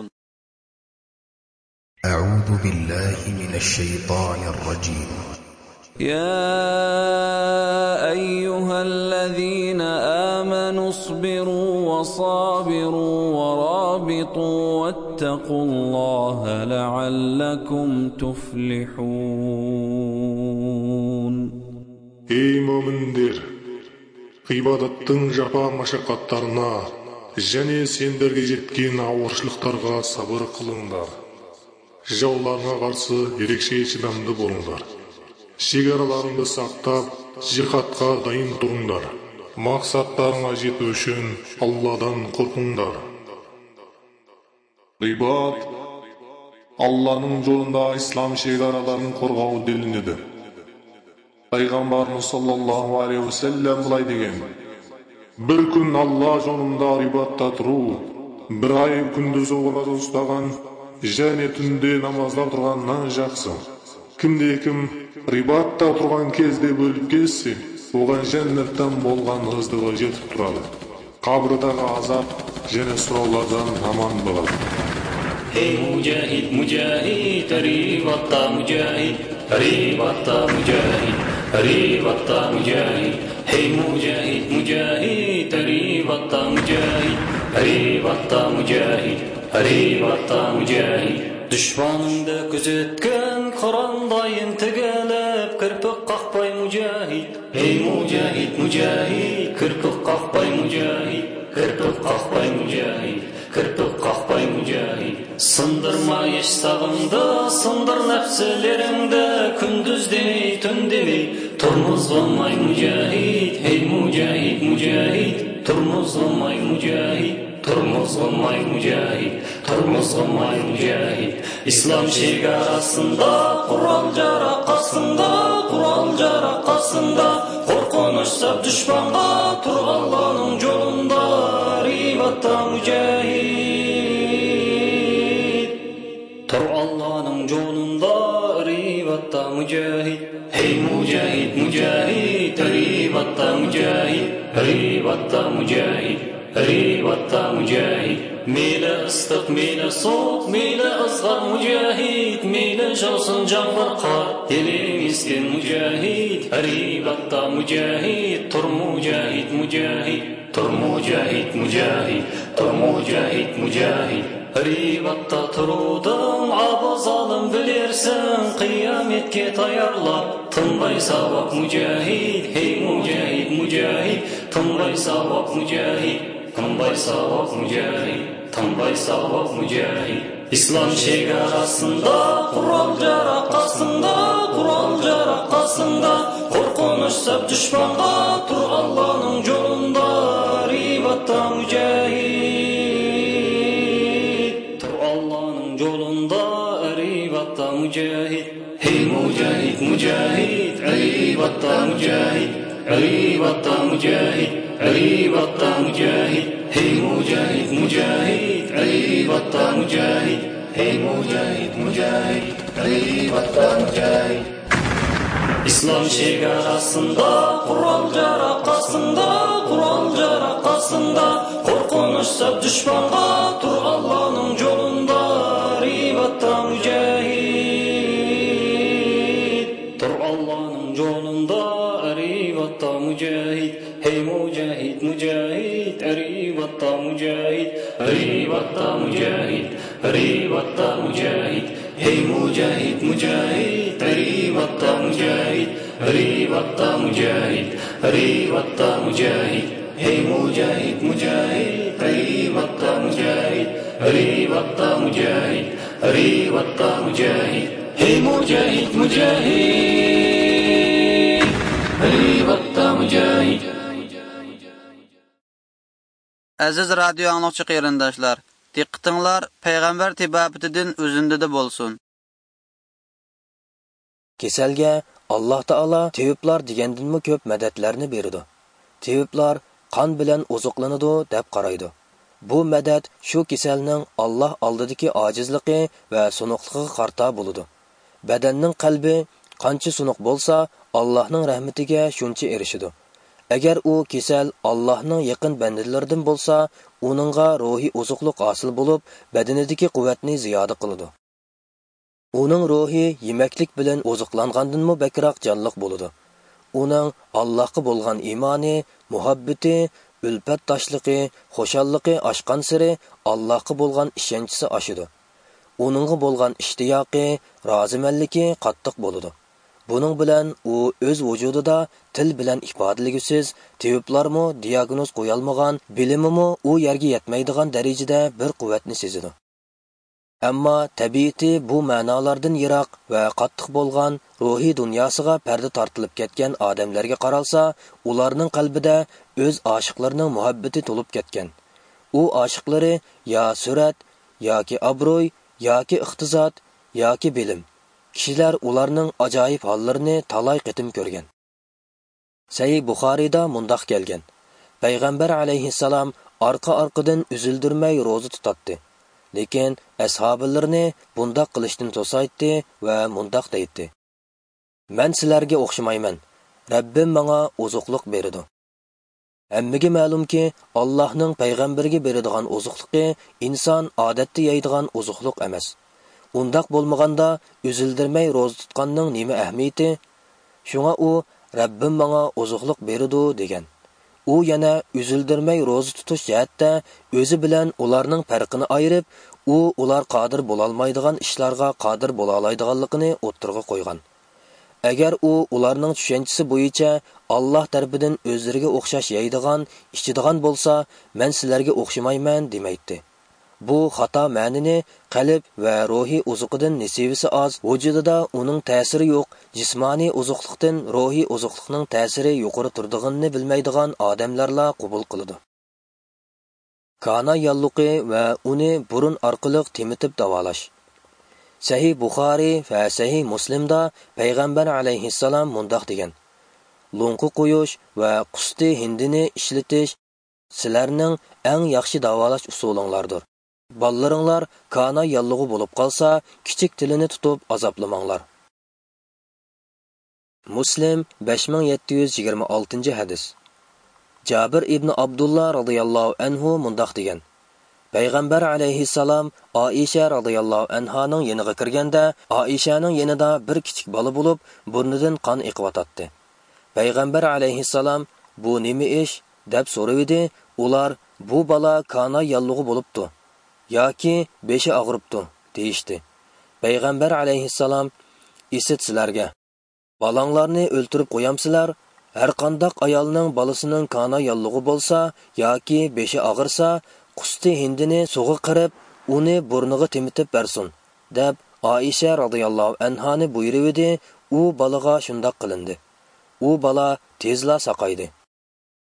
[SPEAKER 13] A'udhu billahi minash shaytonir rajim.
[SPEAKER 10] يا أيها الذين آمنوا اصبروا وصابروا ورابطوا واتقوا الله لعلكم تفلحون.
[SPEAKER 14] Ey müminler! Ibadattың жапа машақаттарына және сендерге жеткен ауыршылықтарға сабыр қылыңдар. Жауларға қарсы ерекше шыдамды болыңдар. Шекараларыңды сақтап, жихадқа дайын тұрыңдар. Мақсаттарыңа жету үшін Алладан қорқыңдар. Ғибад Алланың жолында ислам шекараларын қорғау делінеді. Пайғамбарымыз саллаллаху алейхи ва саллям былай деген: бір күн Алла жолында ғибадта тұру, бір ай күндіз ораза ұстаған және түнде намазда тұрғаннан жақсы. Кімде кім ғибадта тұрған кезде бөліп кетсе, оған жәннаттан болған ырыздығы жетіп тұрады. Қабірдағы азап және сұраулардан аман болады.
[SPEAKER 9] Ey mujahid mujahid ribatta mujahid ribatta mujahid ribatta mujahid. Hey mujahid mujahid ribatta mujahid ribatta mujahid ribatta mujahid. Düşmanыңды күзеткен Құрандайын тігіліп кірпік қақпай мujahid. Ey mujahid mujahid кірпік қақпай mujahid кірпік қақпай mujahid кірпік қақпай mujahid. Сындырма еш сағымды, сындыр нәпсілеріңді, күндіз демей, түн демей, тұрмыз болмай mujahid. Ey mujahid mujahid тұрмыз болмай mujahid тұрмыз болмай mujahid тұрмыз болмай mujahid. İslam шекарасында Құрал жарақасында, Құрал жарақасында, қорқыныш сап düşmanға тұр Алланың жолында рибатта mujahid. Тұр Алланың жолында рибатта mujahid. Hey mujahid mujahid ribatта mujahid ribatта mujahid ribatта mujahid. Meyle ıslık meyle soğuk meyle ızgar mujahid, meyle jausun жаңбыр қар делең ескен mujahid. Ribatта mujahid тұр mujahid mujahid тұр mujahid mujahid тұр mujahid mujahid. Ribatта тұрудың абзалын білерсің, қияметке таярлап тынбай сабақ mujahid. Hey mujahid mujahid тынбай сабақ mujahid тынбай сабақ mujahid тынбай сабақ mujahid. İslam шекарасында Құрал жарақасында, Құрал жарақасында, қорқыныш сап düşmanға тұр Алланың жолында مجاهد هي مجاهد مجاهد علي بطة مجاهد علي بطة مجاهد علي بطة مجاهد هي مجاهد مجاهد علي بطة مجاهد هي مجاهد مجاهد علي بطة مجاهد İslam şegarasında, Kur'an jaraqasında, Kur'an jaraqasında, korkunuş sab düşmanğa, tur Allah'ın yolunda, ribatta mücahid. Tur Allah'ın yolunda, ribatta mücahid. Hey mücahid, mücahid, ribatta mücahid, ribatta mücahid, ribatta mücahid. Hey mücahid, mücahid, ribatta mücahid, ribatta mücahid, ribatta mücahid. Hey mücahid, mücahid, ribatta mücahid, ribatta mücahid, ribatta mücahid. Hey mücahid, mücahid, ribatta mücahid.
[SPEAKER 7] Aziz radyo anlıqçı qeyrindaşlar, diqqətinizlər Peyğəmbər tibabitidən özündə bolsun.
[SPEAKER 4] Keselge Allah Taala teviplar degandinmi ko'p madadlarni beradi. Teviplar qon bilan ozuqlanadi deb qaraydi. Bu madad shu kasalning Allah oldidagi ojizligi va sunuqligiga qarta bo'ladi. Badanning qalbi qancha sunuq bo'lsa, Allohning rahmatiga shuncha erishadi. Agar u kasal Allohning yaqin bandalaridan bo'lsa, uningga ruhiy ozuqlik hosil bo'lib, badanidagi quvvatni ziyoda qiladi. Uning ruhi yemaklik bilan ozuqlangandanmi bakroq jonliq bo'ladi. Uning Allohga bo'lgan iymoni, muhabbati, ulfat tashligi, xushalliqi oshgan sari Allohga bo'lgan ishonchisi oshidi. Uningga bo'lgan ishtiyoqi, rozimalligi qattiq bo'ladi. Buning bilan u o'z vujudida til bilan ifodaligisiz, teviblarmo diagnoz qo'yalmagan, bilimimi u yerga yetmaydigan darajada bir quvvatni sezadi. Ammo tabiati bu ma'nolardan yiroq va qattiq bo'lgan ruhiy dunyosiga parda tortilib ketgan odamlarga qaralsa, ularning qalbida o'z oshiqlarining muhabbati to'lib ketgan. U oshiqlari yo surat, yoki obro'y, yoki iqtisod, yoki bilim. Kishilar ularning ajoyib hollarini talay qitim ko'rgan. Sahih Buxoriyda mundaq kelgan. Payg'ambar alayhissalom orqa-orqadan uzildirmay roza tutatdi. Lekin ashabilarni bundaq qilishdan to'saydi va mundaq deydi. Men sizlarga o'xshamayman. Rabbim menga ozuqliq beradi. Hammaga ma'lumki, Allohning payg'ambarga beradigan ozuqligi inson odatda yeydigan ozuqliq emas. Undaq bo'lmaganda üzildirmay roza tutganning nima ahamiyati? Shunga u Rabbim menga ozuqliq beradi degan. U yana üzildirmay roza tutish jihatda o'zi bilan ularning farqini ayirib, u ular qodir bo'la olmaydigan ishlarga qodir bo'la oladiganligini o'ttirga qo'ygan. Agar u ularning tushunchasi bo'yicha Alloh tarafidan o'zlariga o'xshash yeydigan, ichadigan bo'lsa, men sizlarga o'xshamayman demaydi. Bu xato ma'nini qalb va ruhiy ozuqidan nisbisi oz, vujudida uning ta'siri yo'q, jismoniy ozuqlikdan ruhiy ozuqlikning ta'siri yuqori turdig'ini bilmaydigan odamlarla qabul qiladi. Kana yalluqi va uni burun orqali temitib davolash. Sahih Buxoriy va Sahih Muslimda payg'ambar alayhissalom mundaq degan: Lunqi qo'yish va qusti hindini ishlatish sizlarning eng yaxshi davolash usulinglardir. Ballaringlar kana yallug'i bo'lib qolsa, kichik tilini tutib azoblamanglar. Muslim besh ming yetti yuz yigirma oltinchi hadis. Jabir ibn Abdullah radhiyallohu anhu mundaq degan: Payg'ambar alayhissalom Oisha radhiyallohu anhaning yoniga kirganda, Oishaning yonida bir kichik bola bo'lib, burnidan qon eqiyotdi. Payg'ambar alayhissalom bu nima ish deb so'radi. Ular bu bola kana yallug'i bo'libdi yoki beshi og'ribdi deyishdi. Payg'ambar alayhissalom esit sizlarga: Balanglarni o'ltirib qo'yamsizlar? Har qanday ayolning bolasining kana yallug'i bo'lsa yoki beshi og'irsa, qusti hindini sug'i qirib, uni burniga temitib bersin, deb Oisha radhiyallohu anhani buyurdi. U balaga shundoq qilindi. U bala tezla saqaydi.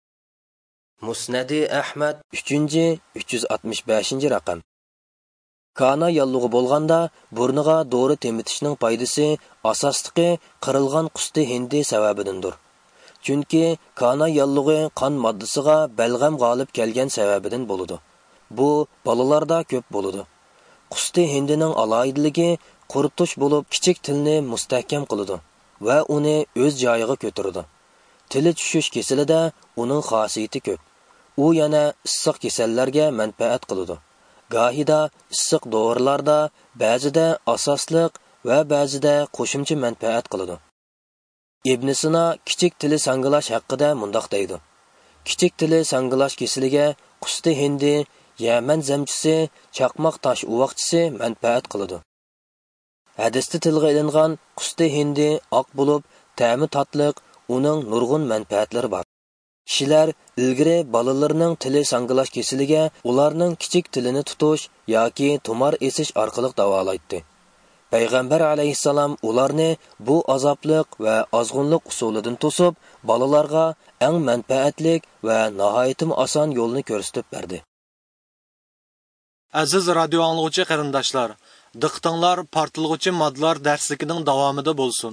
[SPEAKER 4] Musnadi Ahmad uchinchi uch yuz oltmish beshinchi raqam.
[SPEAKER 8] Kana yallığı bo'lganda burniga dori temitishning foydasi asosliqi qirilgan qusti hindi sababidandir. Chunki kana yallığı qon moddasiga balg'am g'olib kelgan sababidan bo'ladi. Bu bolalarda ko'p bo'ladi. Qusti hindining aloyidligi quritish bo'lib kichik tilni mustahkam qiladi va uni o'z joyiga ko'taradi. Tili tushish kasalida uning xosiyati ko'p. U yana issiq kasallarga manfaat qiladi. Gahida issiq dorilarda, ba'zida asosliq va ba'zida qo'shimcha manfaat qiladi. Ibn Sina kichik tili sangilash haqida mundaq deydi. Kichik tili sangilash kasaliga qusti hindi, Yaman zamchisi, chaqmoq tosh uvoqchisi manfaat qiladi. Hadisda tilga ilingan qusti hindi oq bo'lib, ta'mi tatliq, uning nurg'un manfaatlari bor. Kishilar ilgari bolalarining tili sangilash kasaliga ularning kichik tilini tutish yoki tumor esish orqali davolaydi. Payg'ambar alayhissalom ularni bu azobliq va ozg'unlik usulidan to'sib, bolalarga eng manfaatli va nihoyatim oson yo'lni ko'rsatib berdi.
[SPEAKER 11] Aziz radio anglag'uchi qarindoshlar, diqqatinglar portilg'uchi modlar darsligining davomida bo'lsin.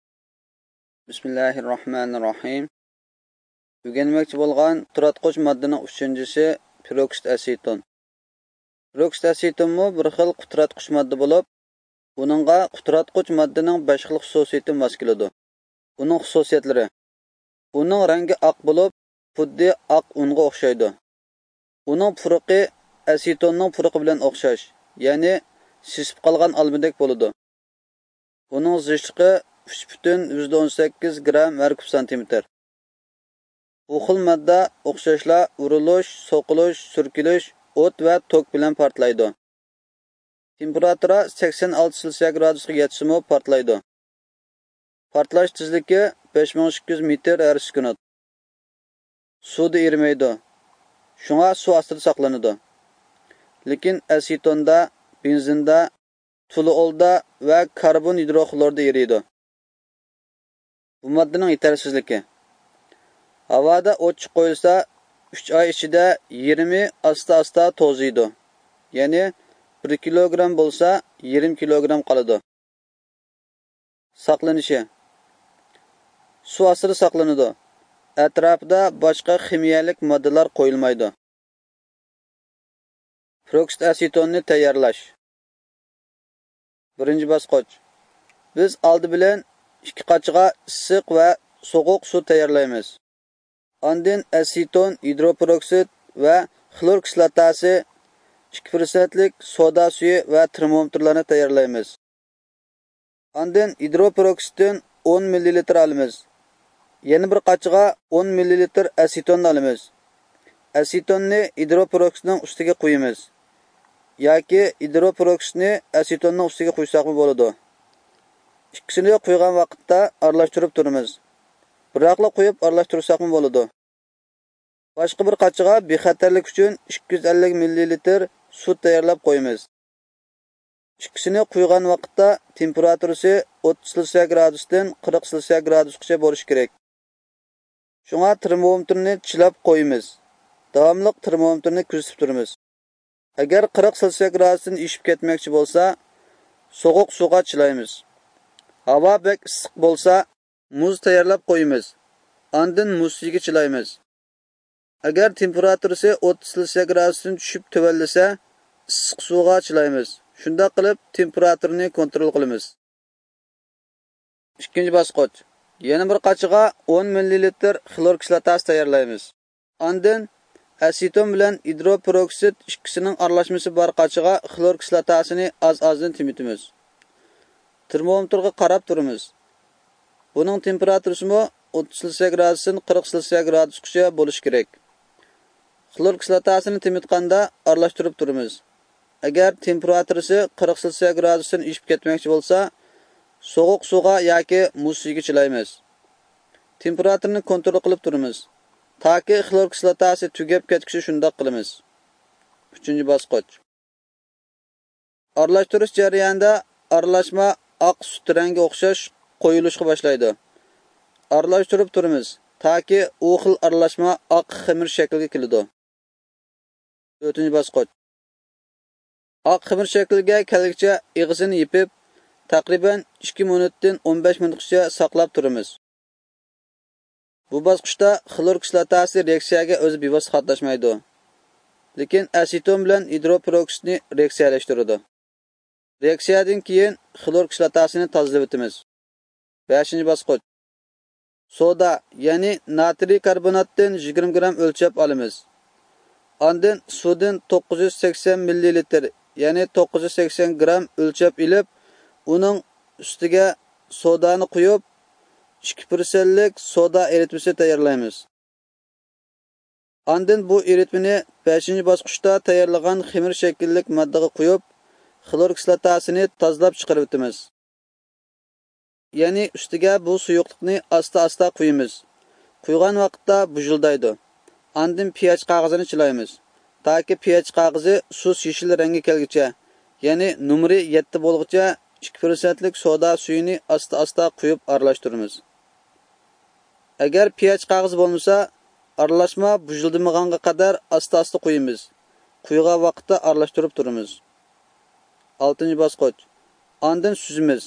[SPEAKER 7] Bismillahirrohmanirrohim. O'rganmoqchi bo'lgan turatqich moddaning uchinchisi peroksid aseton. Peroksid asetonmi bir xil qutratqich modda bo'lib, uningga qutratqich moddaning besh xil xususiyati mos keladi. Uning xususiyatlari: uning rangi oq bo'lib, xuddi oq unga o'xshaydi. Uning puruqi asetonning puruqi bilan o'xshash, ya'ni sisib qolgan olmadek bo'ladi. Uning zichligi uch butun o'n sakkiz gram har kub santimetr. Bu xil modda o'xshashla urilish, so'qilish, surkilish, o't va tok bilan portlaydi. Temperatura sakson olti selsiya gradusga yetishimi portlaydi. Portlash tezligi besh ming ikki yuz metr har sekund. Suvda erimaydi. Shunga suv ostida saqlanadi. Lekin asetonda, benzinda, tuluolda va karbon hidroxlorda eriydi. Bu moddaning yetersizligi: havoda ochiq qo'yilsa uch oy ichida yigirma asta-asta toziydi. Ya'ni bir kilogram bo'lsa yarim kilogram qoladi. Saqlanishi: suv ostida saqlanadi. Atrofida boshqa kimyalik moddalar qo'yilmaydi. Peroksid asetonni tayyorlash. Birinchi bosqich. Biz oldi bilan ikki qachiga issiq va sovuq suv tayyorlaymiz. Ondan aseton gidroperoksid va xlor kislotasi, ikki prosentlik soda suvi va termometrlarni tayyorlaymiz. Ondan gidroperoksiddan o'n millilitr olamiz. Yana bir qachiga o'n millilitr aseton olamiz. Asetonni gidroperoksidning ustiga qo'yamiz. Yoki gidroperoksidni asetonning ustiga qo'ysaqmi bo'ladi. Ikkisini qo'ygan vaqtda aralashtirib turamiz. Biroqla qo'yib aralashtirirsaqmi bo'ladi. Boshqa bir qachiga bexatarlik uchun ikki yuz ellik millilitr suv tayyorlab qo'yamiz. Ikkisini qo'ygan vaqtda temperaturasi o'ttiz selsiya gradusdan qirq selsiya gradusgacha bo'lishi kerak. Shunga termometrni chilab qo'yamiz. Davomli termometrni kuzatib turamiz. Agar qirq selsiya gradusdan ishib ketmoqchi bo'lsa, sovuq suvga chilaymiz. Havo bek issiq bo'lsa, muz tayyorlab qo'yamiz. Ondan muzsiga chilaymiz. Agar temperaturasi o'ttiz selsiya gradusdan tushib tuvallasa, issiq suvga chilaymiz. Shunda qilib temperaturani kontrol qilamiz. Ikkinchi bosqich. Yana bir qachiga o'n millilitr xlor kislotasi tayyorlaymiz. Ondan aseton bilan gidroperoksid ikkisining aralashmasi bor qachiga xlor kislotasini oz-ozdan temitamiz. Termometrga qarab turamiz. Buning temperaturasi o'ttiz selsiya gradusdan qirq selsiya gradusgacha bo'lishi kerak. Xlor kislotasini temitganda aralashtirib turamiz. Agar temperaturasi qirq selsiya gradusdan ishib ketmoqchi bo'lsa, sovuq suvga yoki muzsiga chilaymiz. Temperaturani kontrol qilib turamiz. Taki xlor kislotasi tugab ketkishi shunday qilamiz. uchinchi bosqich. Aralashtirish jarayonida aralashma oq sut rangiga o'xshash qo'yilishga boshlaydi. Aralashtirib turamiz, taki u xil aralashma oq xamir shakliga keladi. to'rtinchi bosqich. Oq ximir shakliga kelguncha ig'izini yipib, taqriban ikki minutdan o'n besh minutgacha saqlab turamiz. Bu bosqichda xlor kislotasi reaksiyaga o'zi bevosita qatnashmaydi. Lekin aseton bilan gidroperoksitni reaksiyalashtiradi. Reaksiyadan keyin xlor kislotasini tozalab o'tamiz. beshinchi bosqich. Soda, ya'ni natriy karbonatdan yigirma gram o'lchab olamiz. Ondan suvdan to'qqiz yuz sakson millilitr, ya'ni to'qqiz yuz sakson gram o'lchab ilib, uning ustiga sodani quyib, ikki prosentlik soda eritmasi tayyorlaymiz. Ondan bu eritmani beshinchi bosqichda tayyorlagan ximir shakllik moddaga quyib, xlor kislotasini tozalab chiqarib o'tamiz. Ya'ni ustiga bu suyuqlikni asta-asta quyamiz. Quygan vaqtda bujildaydi. Ondan pH qog'ozini chilaymiz. Taki pH qog'ozi suz yeshil rangga kelguncha, ya'ni numeri yetti bo'lguncha ikki prosentlik soda suyini asta-asta quyib aralashtiramiz. Agar pH qog'ozi bo'lmasa, aralashma bujildimaganga qadar asta-asta quyamiz. Quygan vaqtda aralashtirib turamiz. oltinchi bosqich. Ondan suzimiz.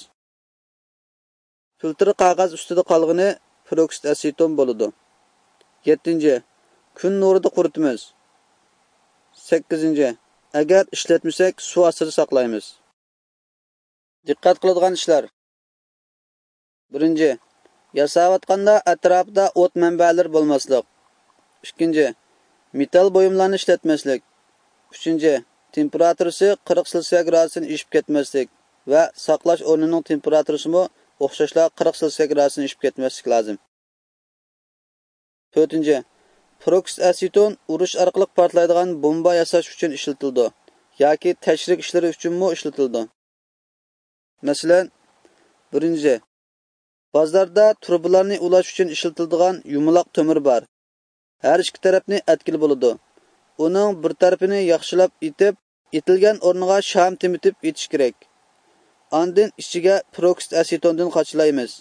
[SPEAKER 7] Filtr qog'oz ustida qolgani peroksid aseton bo'ladi. yettinchi. Kun nurida quritamiz. sakkizinchi. Agar ishlatmasak, suv ostida saqlaymiz. Diqqat qiladigan ishlar. birinchi. Yasayotganda atrofda o't manbalari bo'lmaslik. ikkinchi. Metal buyumlarni ishlatmaslik. uchinchi. Temperaturasi qirq selsius gradusdan oshib ketmaslik va saqlash o'rnining temperaturasini o'xshashla qirq selsius gradusdan oshib ketmaslik lozim. to'rtinchi. Peroksid aseton urush orqali portlaydigan bomba yasash uchun ishlatildi yoki tashrik ishlari uchunmi ishlatildi. Masalan, birinchi. Bozorda turbalarni ulash uchun ishlatiladigan yumaloq temir bor. Har ikki tarafni atkil bo'ladi. Uning bir tarafini yaxshilab itib, itilgan o'rniga sham temitib etish kerak. Ondan ichiga peroksid asetondan qochlaymiz.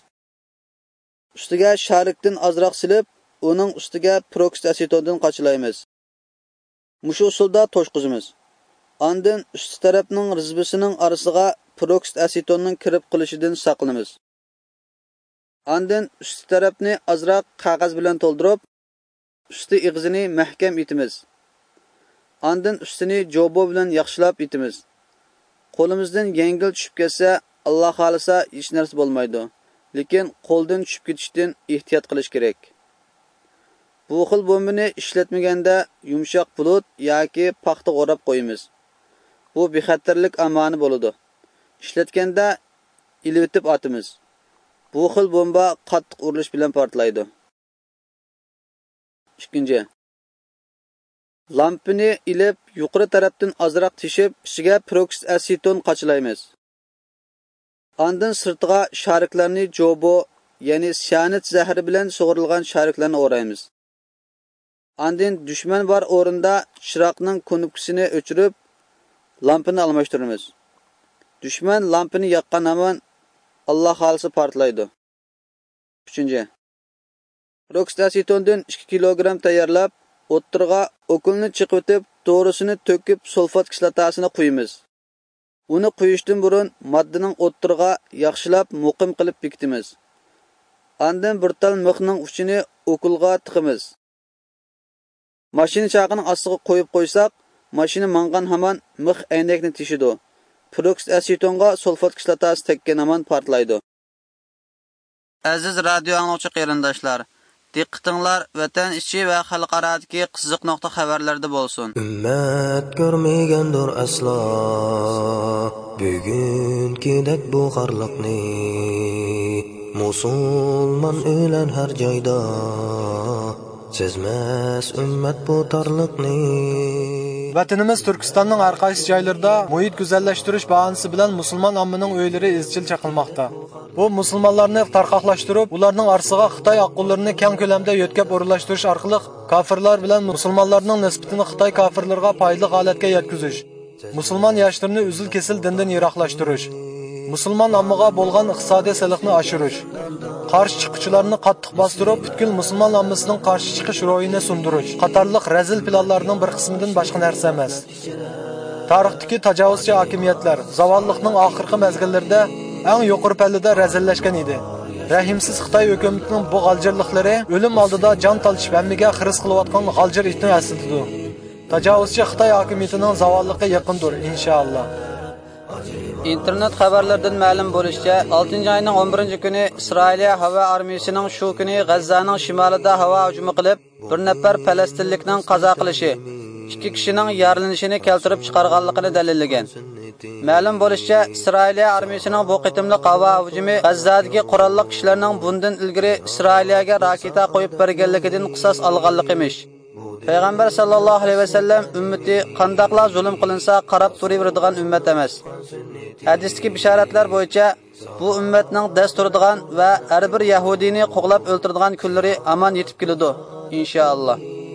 [SPEAKER 7] Ustiga sharikdan ozroq silib, uning ustiga peroksid asetondan qochlaymiz. Mushu usulda to'shqizimiz. Ondan ust tarafning rizbisining orasiga peroksid asetonning kirib qilishidan saqlanamiz. Ondan ust tarafni ozroq qog'oz bilan to'ldirib, usti ig'izini mahkam etamiz. Ondan ustini jobo bilan yaxshilab etamiz. Qo'limizdan yengil tushib ketsa, Alloh xolisa hech narsa bo'lmaydi. Lekin qo'ldan tushib ketishdan ehtiyot qilish kerak. Bu xil bombani ishlatmaganda yumshoq bulut yoki paxta o'rab qo'yamiz. Bu bexatarlik amoni bo'ladi. Ishlatganda ilib atamiz. Bu xil bomba qattiq urilish bilan portlaydi. ikkinchi. Lampani ilib yuqori tarafdan ozroq tishib, ichiga peroksid aseton qochlaymiz. Ondan sirtiga shariklarni jobo, ya'ni sianit zahri bilan sug'urilgan shariklarni o'raymiz. Ondan dushman bor o'rinda chiroqning knopkasini o'chirib, lampani almashtiramiz. Dushman lampani yoqqan hamon Alloh xolisi portlaydi. uchinchi. Peroksid asetondan ikki kilogramm tayyorlab, o'ttirga okulni chiqitib, to'g'risini to'kib sulfat kislotasini quyamiz. Uni quyishdan burun moddaning o'ttirga yaxshilab muqim qilib bekitamiz. Ondan bir tal mixning uchini okulga tiqamiz. Mashina chaqini ostiga qo'yib qo'ysak, mashina mangan hamon mix aynakni tishidi. Peroksid asetonga sulfat kislotasi tekkan hamon portlaydi. Aziz radio anglovchi qarindoshlar, diqqatinglar vatan ichi va xalqarodagi qiziq nuqta xabarlarda bo'lsin.
[SPEAKER 8] Ummat ko'rmagandir aslo bugünkidek bu xarliqni. Musulmon o'lan har joyda sezmas ummat bu torliqni.
[SPEAKER 11] Vatanimiz Turkistonning har qaysi joylarida muhit go'zallashtirish bahonasi bilan musulmon ommaning uylari izchil chaqilmoqda. Bu musulmonlarni tarqoqlashtirib, ularning orasiga Xitoy oqqonlarini keng ko'lamda yo'tkab o'rlashtirish orqali kofirlar bilan musulmonlarning nisbatini Xitoy kofirlarga foydali holatga yetkazish. Musulmon yoshlarni uzil-kesil dindan yiroqlashtirish. Musulmon ommaga bo'lgan iqtisodiy soliqni oshirish. Qarshi chiquvchilarni qattiq bostirib, butkul musulmon ommasining qarshi chiqish ro'yini sundirish qatorliq razil planlarning bir qismidan boshqa narsa emas. tarixdagi tajovuzchi hokimiyatlar zavolliqning oxirgi mezgillarida eng yuqori pallada razillashgan edi. Rahimsiz Xitoy hukumatining bu g'aljirliklari o'lim oldida jon talishib hammaga xiris qilayotgan g'aljir itni aslidir. Tajovuzchi Xitoy hokimiyatining zavolliqi yaqindir inshaalloh.
[SPEAKER 7] İnternet xabarlardan ma'lum bo'lishicha, oltinchi oyning o'n birinchi kuni Isroiliya havo armiyasining shu kuni G'azzaning shimolida havo hujumi qilib, bir nafar falastinlikning qazo qilishi, ikki kishining yaralanishini keltirib chiqarganligini dalillagan. Ma'lum bo'lishicha, Isroiliya armiyasining bu qitimliq havo hujumi G'azzadagi qurolli kishilarning bundan ilgari Isroiliyaga raketa qo'yib berganligidan qisos olganligi emish. Payg'ambar sallallohu alayhi vasallam ummati qandoqla zulm qilinsa qarab turaveradigan ummat emas. Hadisdagi bishoratlar bo'yicha bu ummatning dasturdigan va har bir yahudiyni qo'g'lab o'ltiradigan kunlari aman yetib keladi inshaalloh.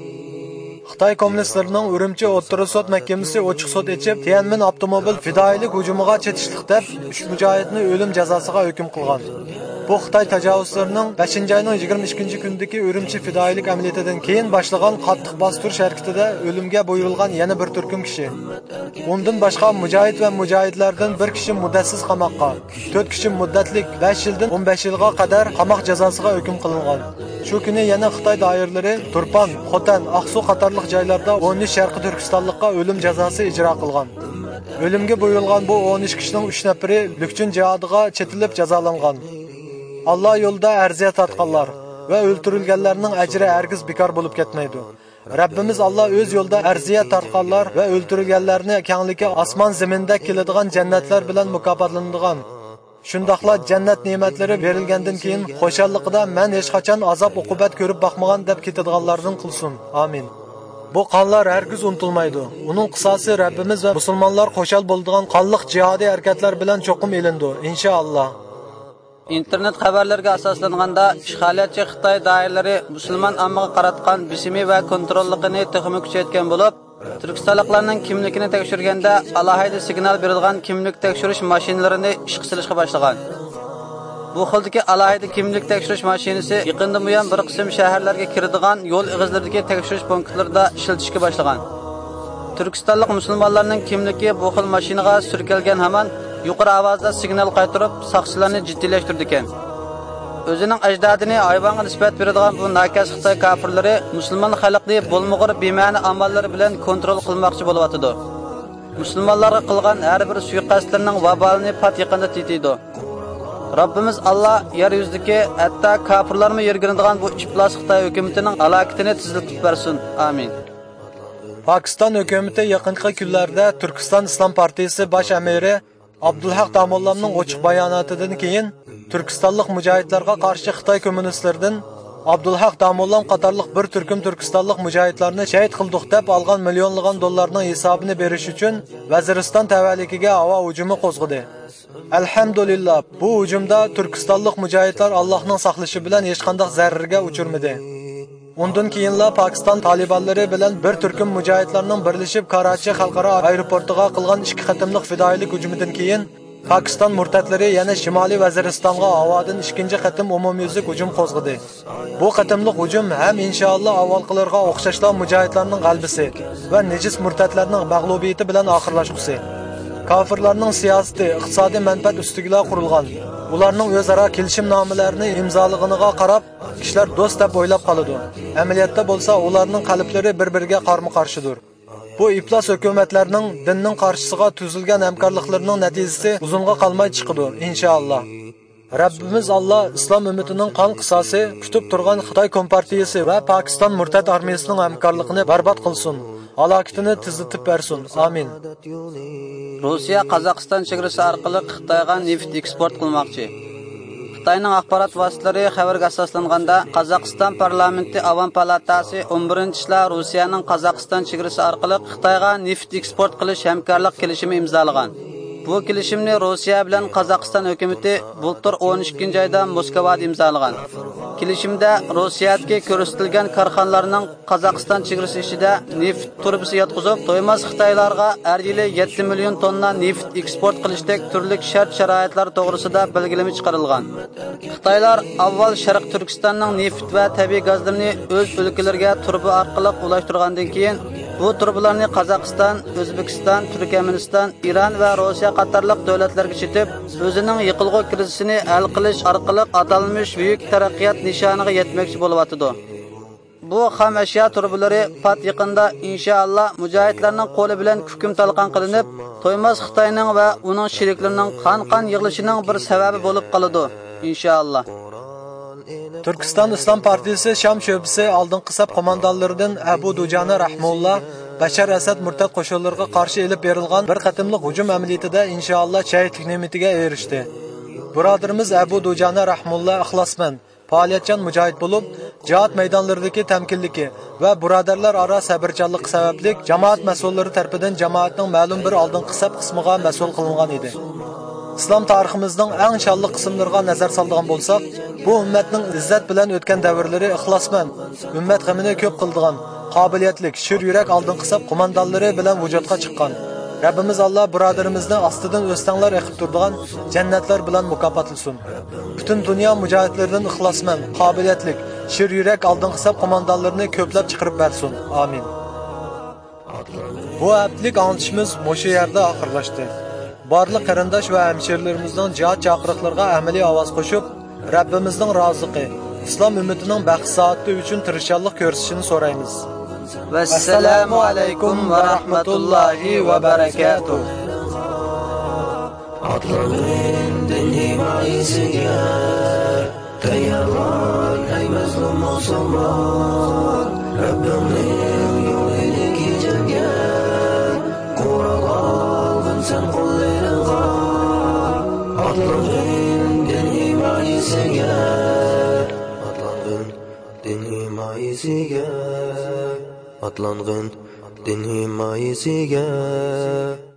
[SPEAKER 11] Xitoy kommunistlarining Urumchi o'rta sud mahkamasi ochiq sud ochib, Tiananmen avtomobil fidoilik hujumiga chetishlik deb uch mujohidni o'lim jazosiga hukm qilgan. Bu Xitoy tajovuzlarining beshinchi oyning yigirma ikkinchi kundagi Urumchi fidoilik amaliyatidan keyin boshlagan qattiq bostirish harakatida o'limga buyurilgan yana bir turkum kishi. Undan boshqa mujohid va mujohidlardan bir kishi muddatsiz qamoqqa, to'rt kishi muddatlik besh yildan o'n besh yilga qadar qamoq jazosiga hukm qilingan. Shu kuni yana Xitoy doiralari Turpan, Xotan, Aqsu qatorliq joylarda o'n uch sharqiy Turkistonlikqa o'lim jazosi ijro qilgan. O'limga buyurilgan bu o'n uch kishining uch nafari Lukchun jihodiga chetilib jazolangan. Allah yo'lda arziya tatqanlar va o'ltirilganlarning ajri hargiz bekor bo'lib ketmaydi. Rabbimiz Allah o'z yo'lda arziya tatqanlar va o'ltirilganlarni kengligi osmon zaminda keladigan jannatlar bilan mukofotlanadigan. Shundaqla jannat ne'matlari berilgandan keyin xo'shalligida men hech qachon azob uqubat ko'rib boqmagan deb ketadiganlardan qilsin. Amin. Bu qonlar hargiz unutilmaydi. Uning qisosi Rabbimiz va musulmonlar qo'shal bo'ladigan qonliq jihodiy harakatlar bilan cho'qim elindi inshaalloh.
[SPEAKER 7] İnternet xabarlarga asoslanganda ishg'oliyatchi Xitoy doiralari musulmon ommaga qaratgan bisimi va kontrolligini texmi kuchaytgan bo'lib, Turkistonliklarning kimligini tekshirganda alohida signal berilgan kimlik tekshirish mashinalarini ishga solishga boshlagan. Bu xildagi alohida kimlik tekshirish mashinasi yaqinda buyon bir qism shaharlarga kiradigan yo'l ig'izlaridagi tekshirish punktlarida ishlatishga boshlagan. Turkistonlik musulmonlarning kimligi bu xil mashinaga surkalgan hamon yuqori ovozda signal qaytarib, soqchilarni jiddiylashtirdi ekan. O'zining ajdodini hayvonga nisbat beradigan bu nakaz Xitoy kafirlari musulmon xalqni bo'lmag'ur bema'ni amallari bilan kontrol qilmoqchi bo'layotdi. Musulmonlarga qilgan har bir suiqasdlarning vabolini pat yaqinda tetiydi. Rabbimiz Allah yer yuzidagi hatto kafirlarni yergiradigan bu iflos Xitoy hukumatining alaqatini tiziltib bersin. Amin.
[SPEAKER 11] Pokiston hukumati yaqinqi kunlarda Turkiston Islom partiyasi bosh amiri Abdulhaq Damollamning ochiq bayonotidan keyin Turkistonlik mujohidlarga qarshi Xitoy kommunistlaridan Abdulhaq Damollam qatorliq bir turkum turkistonlik mujohidlarni shahid qildik deb olgan millionlagan dollarning hisobini berish uchun Vaziriston tavalligiga havo hujumi qo'zg'adi. Alhamdulillah, bu hujumda turkistonlik mujohidlar Allohning saqlashi bilan hech qanday zararga uchurmadi. Undan keyinla Pokiston talibanlari bilan bir turkum mujohidlarning birlashib Karachi xalqaro aeroportiga qilgan ikki qatimliq fidoilik hujumidan keyin Pokiston murtatlari yana Shimoliy Vaziristonga havodan ikkinchi qatim umumyuzlik hujum qo'zg'adi. Bu qatimliq hujum ham inshaalloh avvalqilarga o'xshashlar mujohidlarning g'albisi va nejis murtatlarning mag'lubiyati bilan oxirlashqusi. Kafirlarning siyosati, iqtisodiy manfaat ustiga qurilgan. Ularning o'zaro kelishimnomalarini imzolaganiga qarab, kishilar do'st deb o'ylab qoladi. Amaliyotda bo'lsa, ularning qalblari bir-biriga qarama-qarshidir. Bu iflos hukumatlarning dinning qarshisiga tuzilgan hamkorliklarining natijasi uzunga qolmay chiqadi, inshaalloh. Rabbimiz Allah islom ummatining qon qisosi kutib turgan Xitoy kompartiyasi va Pokiston murtad armiyasining hamkorligini barbod qilsin. Halokatini tezlatib bersin. Amin.
[SPEAKER 7] Rossiya Qozog'iston chegarasi orqali Xitoyga neft eksport qilmoqchi. Xitoyning axborot vositalari xabarga asoslanganda Qozog'iston parlamenti Avam palatasi o'n birinchi ishlar Rossiyaning Qozog'iston chegarasi orqali Xitoyga neft eksport qilish hamkorlik kelishimi imzolagan. Bu kelishimni Rossiya bilan Qozog'iston hukumatı bultur o'n ikkinchi oyda Moskvada imzolagan. Kelishimda Rossiyadagi ko'rsatilgan korxonalarning Qozog'iston chegarasi ichida neft turbisi yotqizib, to'ymas Xitoylarga har yili yetti million tonna neft eksport qilishdek turli shart-sharoitlar to'g'risida belgilama chiqarilgan. Xitoylar avval Sharq Turkistonning neft va tabiiy gazlarini o'z o'lkalariga turba orqali ulashtirgandan keyin Bu turbalarni Qozog'iston, O'zbekiston, Turkmaniston, Iran va Rossiya qatorliq davlatlarga chetib, o'zining yiqilg'u krizisini hal qilish orqali atalmish buyuk taraqqiyot nishoniga yetmoqchi bo'lyapti. Bu xam ashyo turbalari pat yaqinda inshaalloh mujohidlarning qo'li bilan hukm talqon qilinib, To'ymas Xitoyning va uning sheriklarining qon-qon yig'ilishining bir sababi bo'lib qoladi inshaalloh.
[SPEAKER 11] Turkiston Islom partiyasi Sham sho'bisi oldingi saf qo'mondonlaridan Abu Dujana rahimulloh Bashar Asad murtad qo'shinlariga qarshi elib berilgan bir qatimliq hujum amaliyotida inshaalloh shahidlik ne'matiga erishdi. Birodarimiz Abu Dujana rahimulloh ixlosmand, faoliyatchan mujohid bo'lib, jihad maydonlaridagi tamkinligi va birodarlar aro sabrchanlik sababli jamoat mas'ullari tomonidan jamoatning ma'lum bir oldingi saf qismiga mas'ul qilingan edi. Islom tariximizning eng shonli qismlariga nazar soladigan bo'lsak, bu ummatning izzat bilan o'tgan davrlari ixlosmand, ummat g'amini ko'p qildigan, qobiliyatlik, shir yurak oldingi saf qo'mondonlari bilan vujudga chiqqan. Rabbimiz Alloh birodarimizni ostidan o'stanglar eqib turadigan jannatlar bilan mukofotlasin. Butun dunyo mujohidlaridan ixlosmand, qobiliyatlik, shir yurak oldingi saf qo'mondonlarini ko'plab chiqarib bersin. Amin. Bu haftalik anglitishimiz o'sha yerda oxirlashdi. Barliq qarindosh va hamshirlarimizning jihad chaqiriqlariga amaliy ovoz qo'shib, Rabbimizning roziligi, islom ummatining baxt saoti uchun tirishchilik ko'rsatishini so'raymiz.
[SPEAKER 7] Vassalamu alaykum va rahmatullohi va barakatuh.
[SPEAKER 15] Atlanın dinimaiziga tayyorlan ey mazlum musulmon. Rabbimning yo'lini kechirgan Qur'on sen qo'llaringga. Atlanın dinimaiziga Atlanın dinimaiziga Atlanğın din himayesiga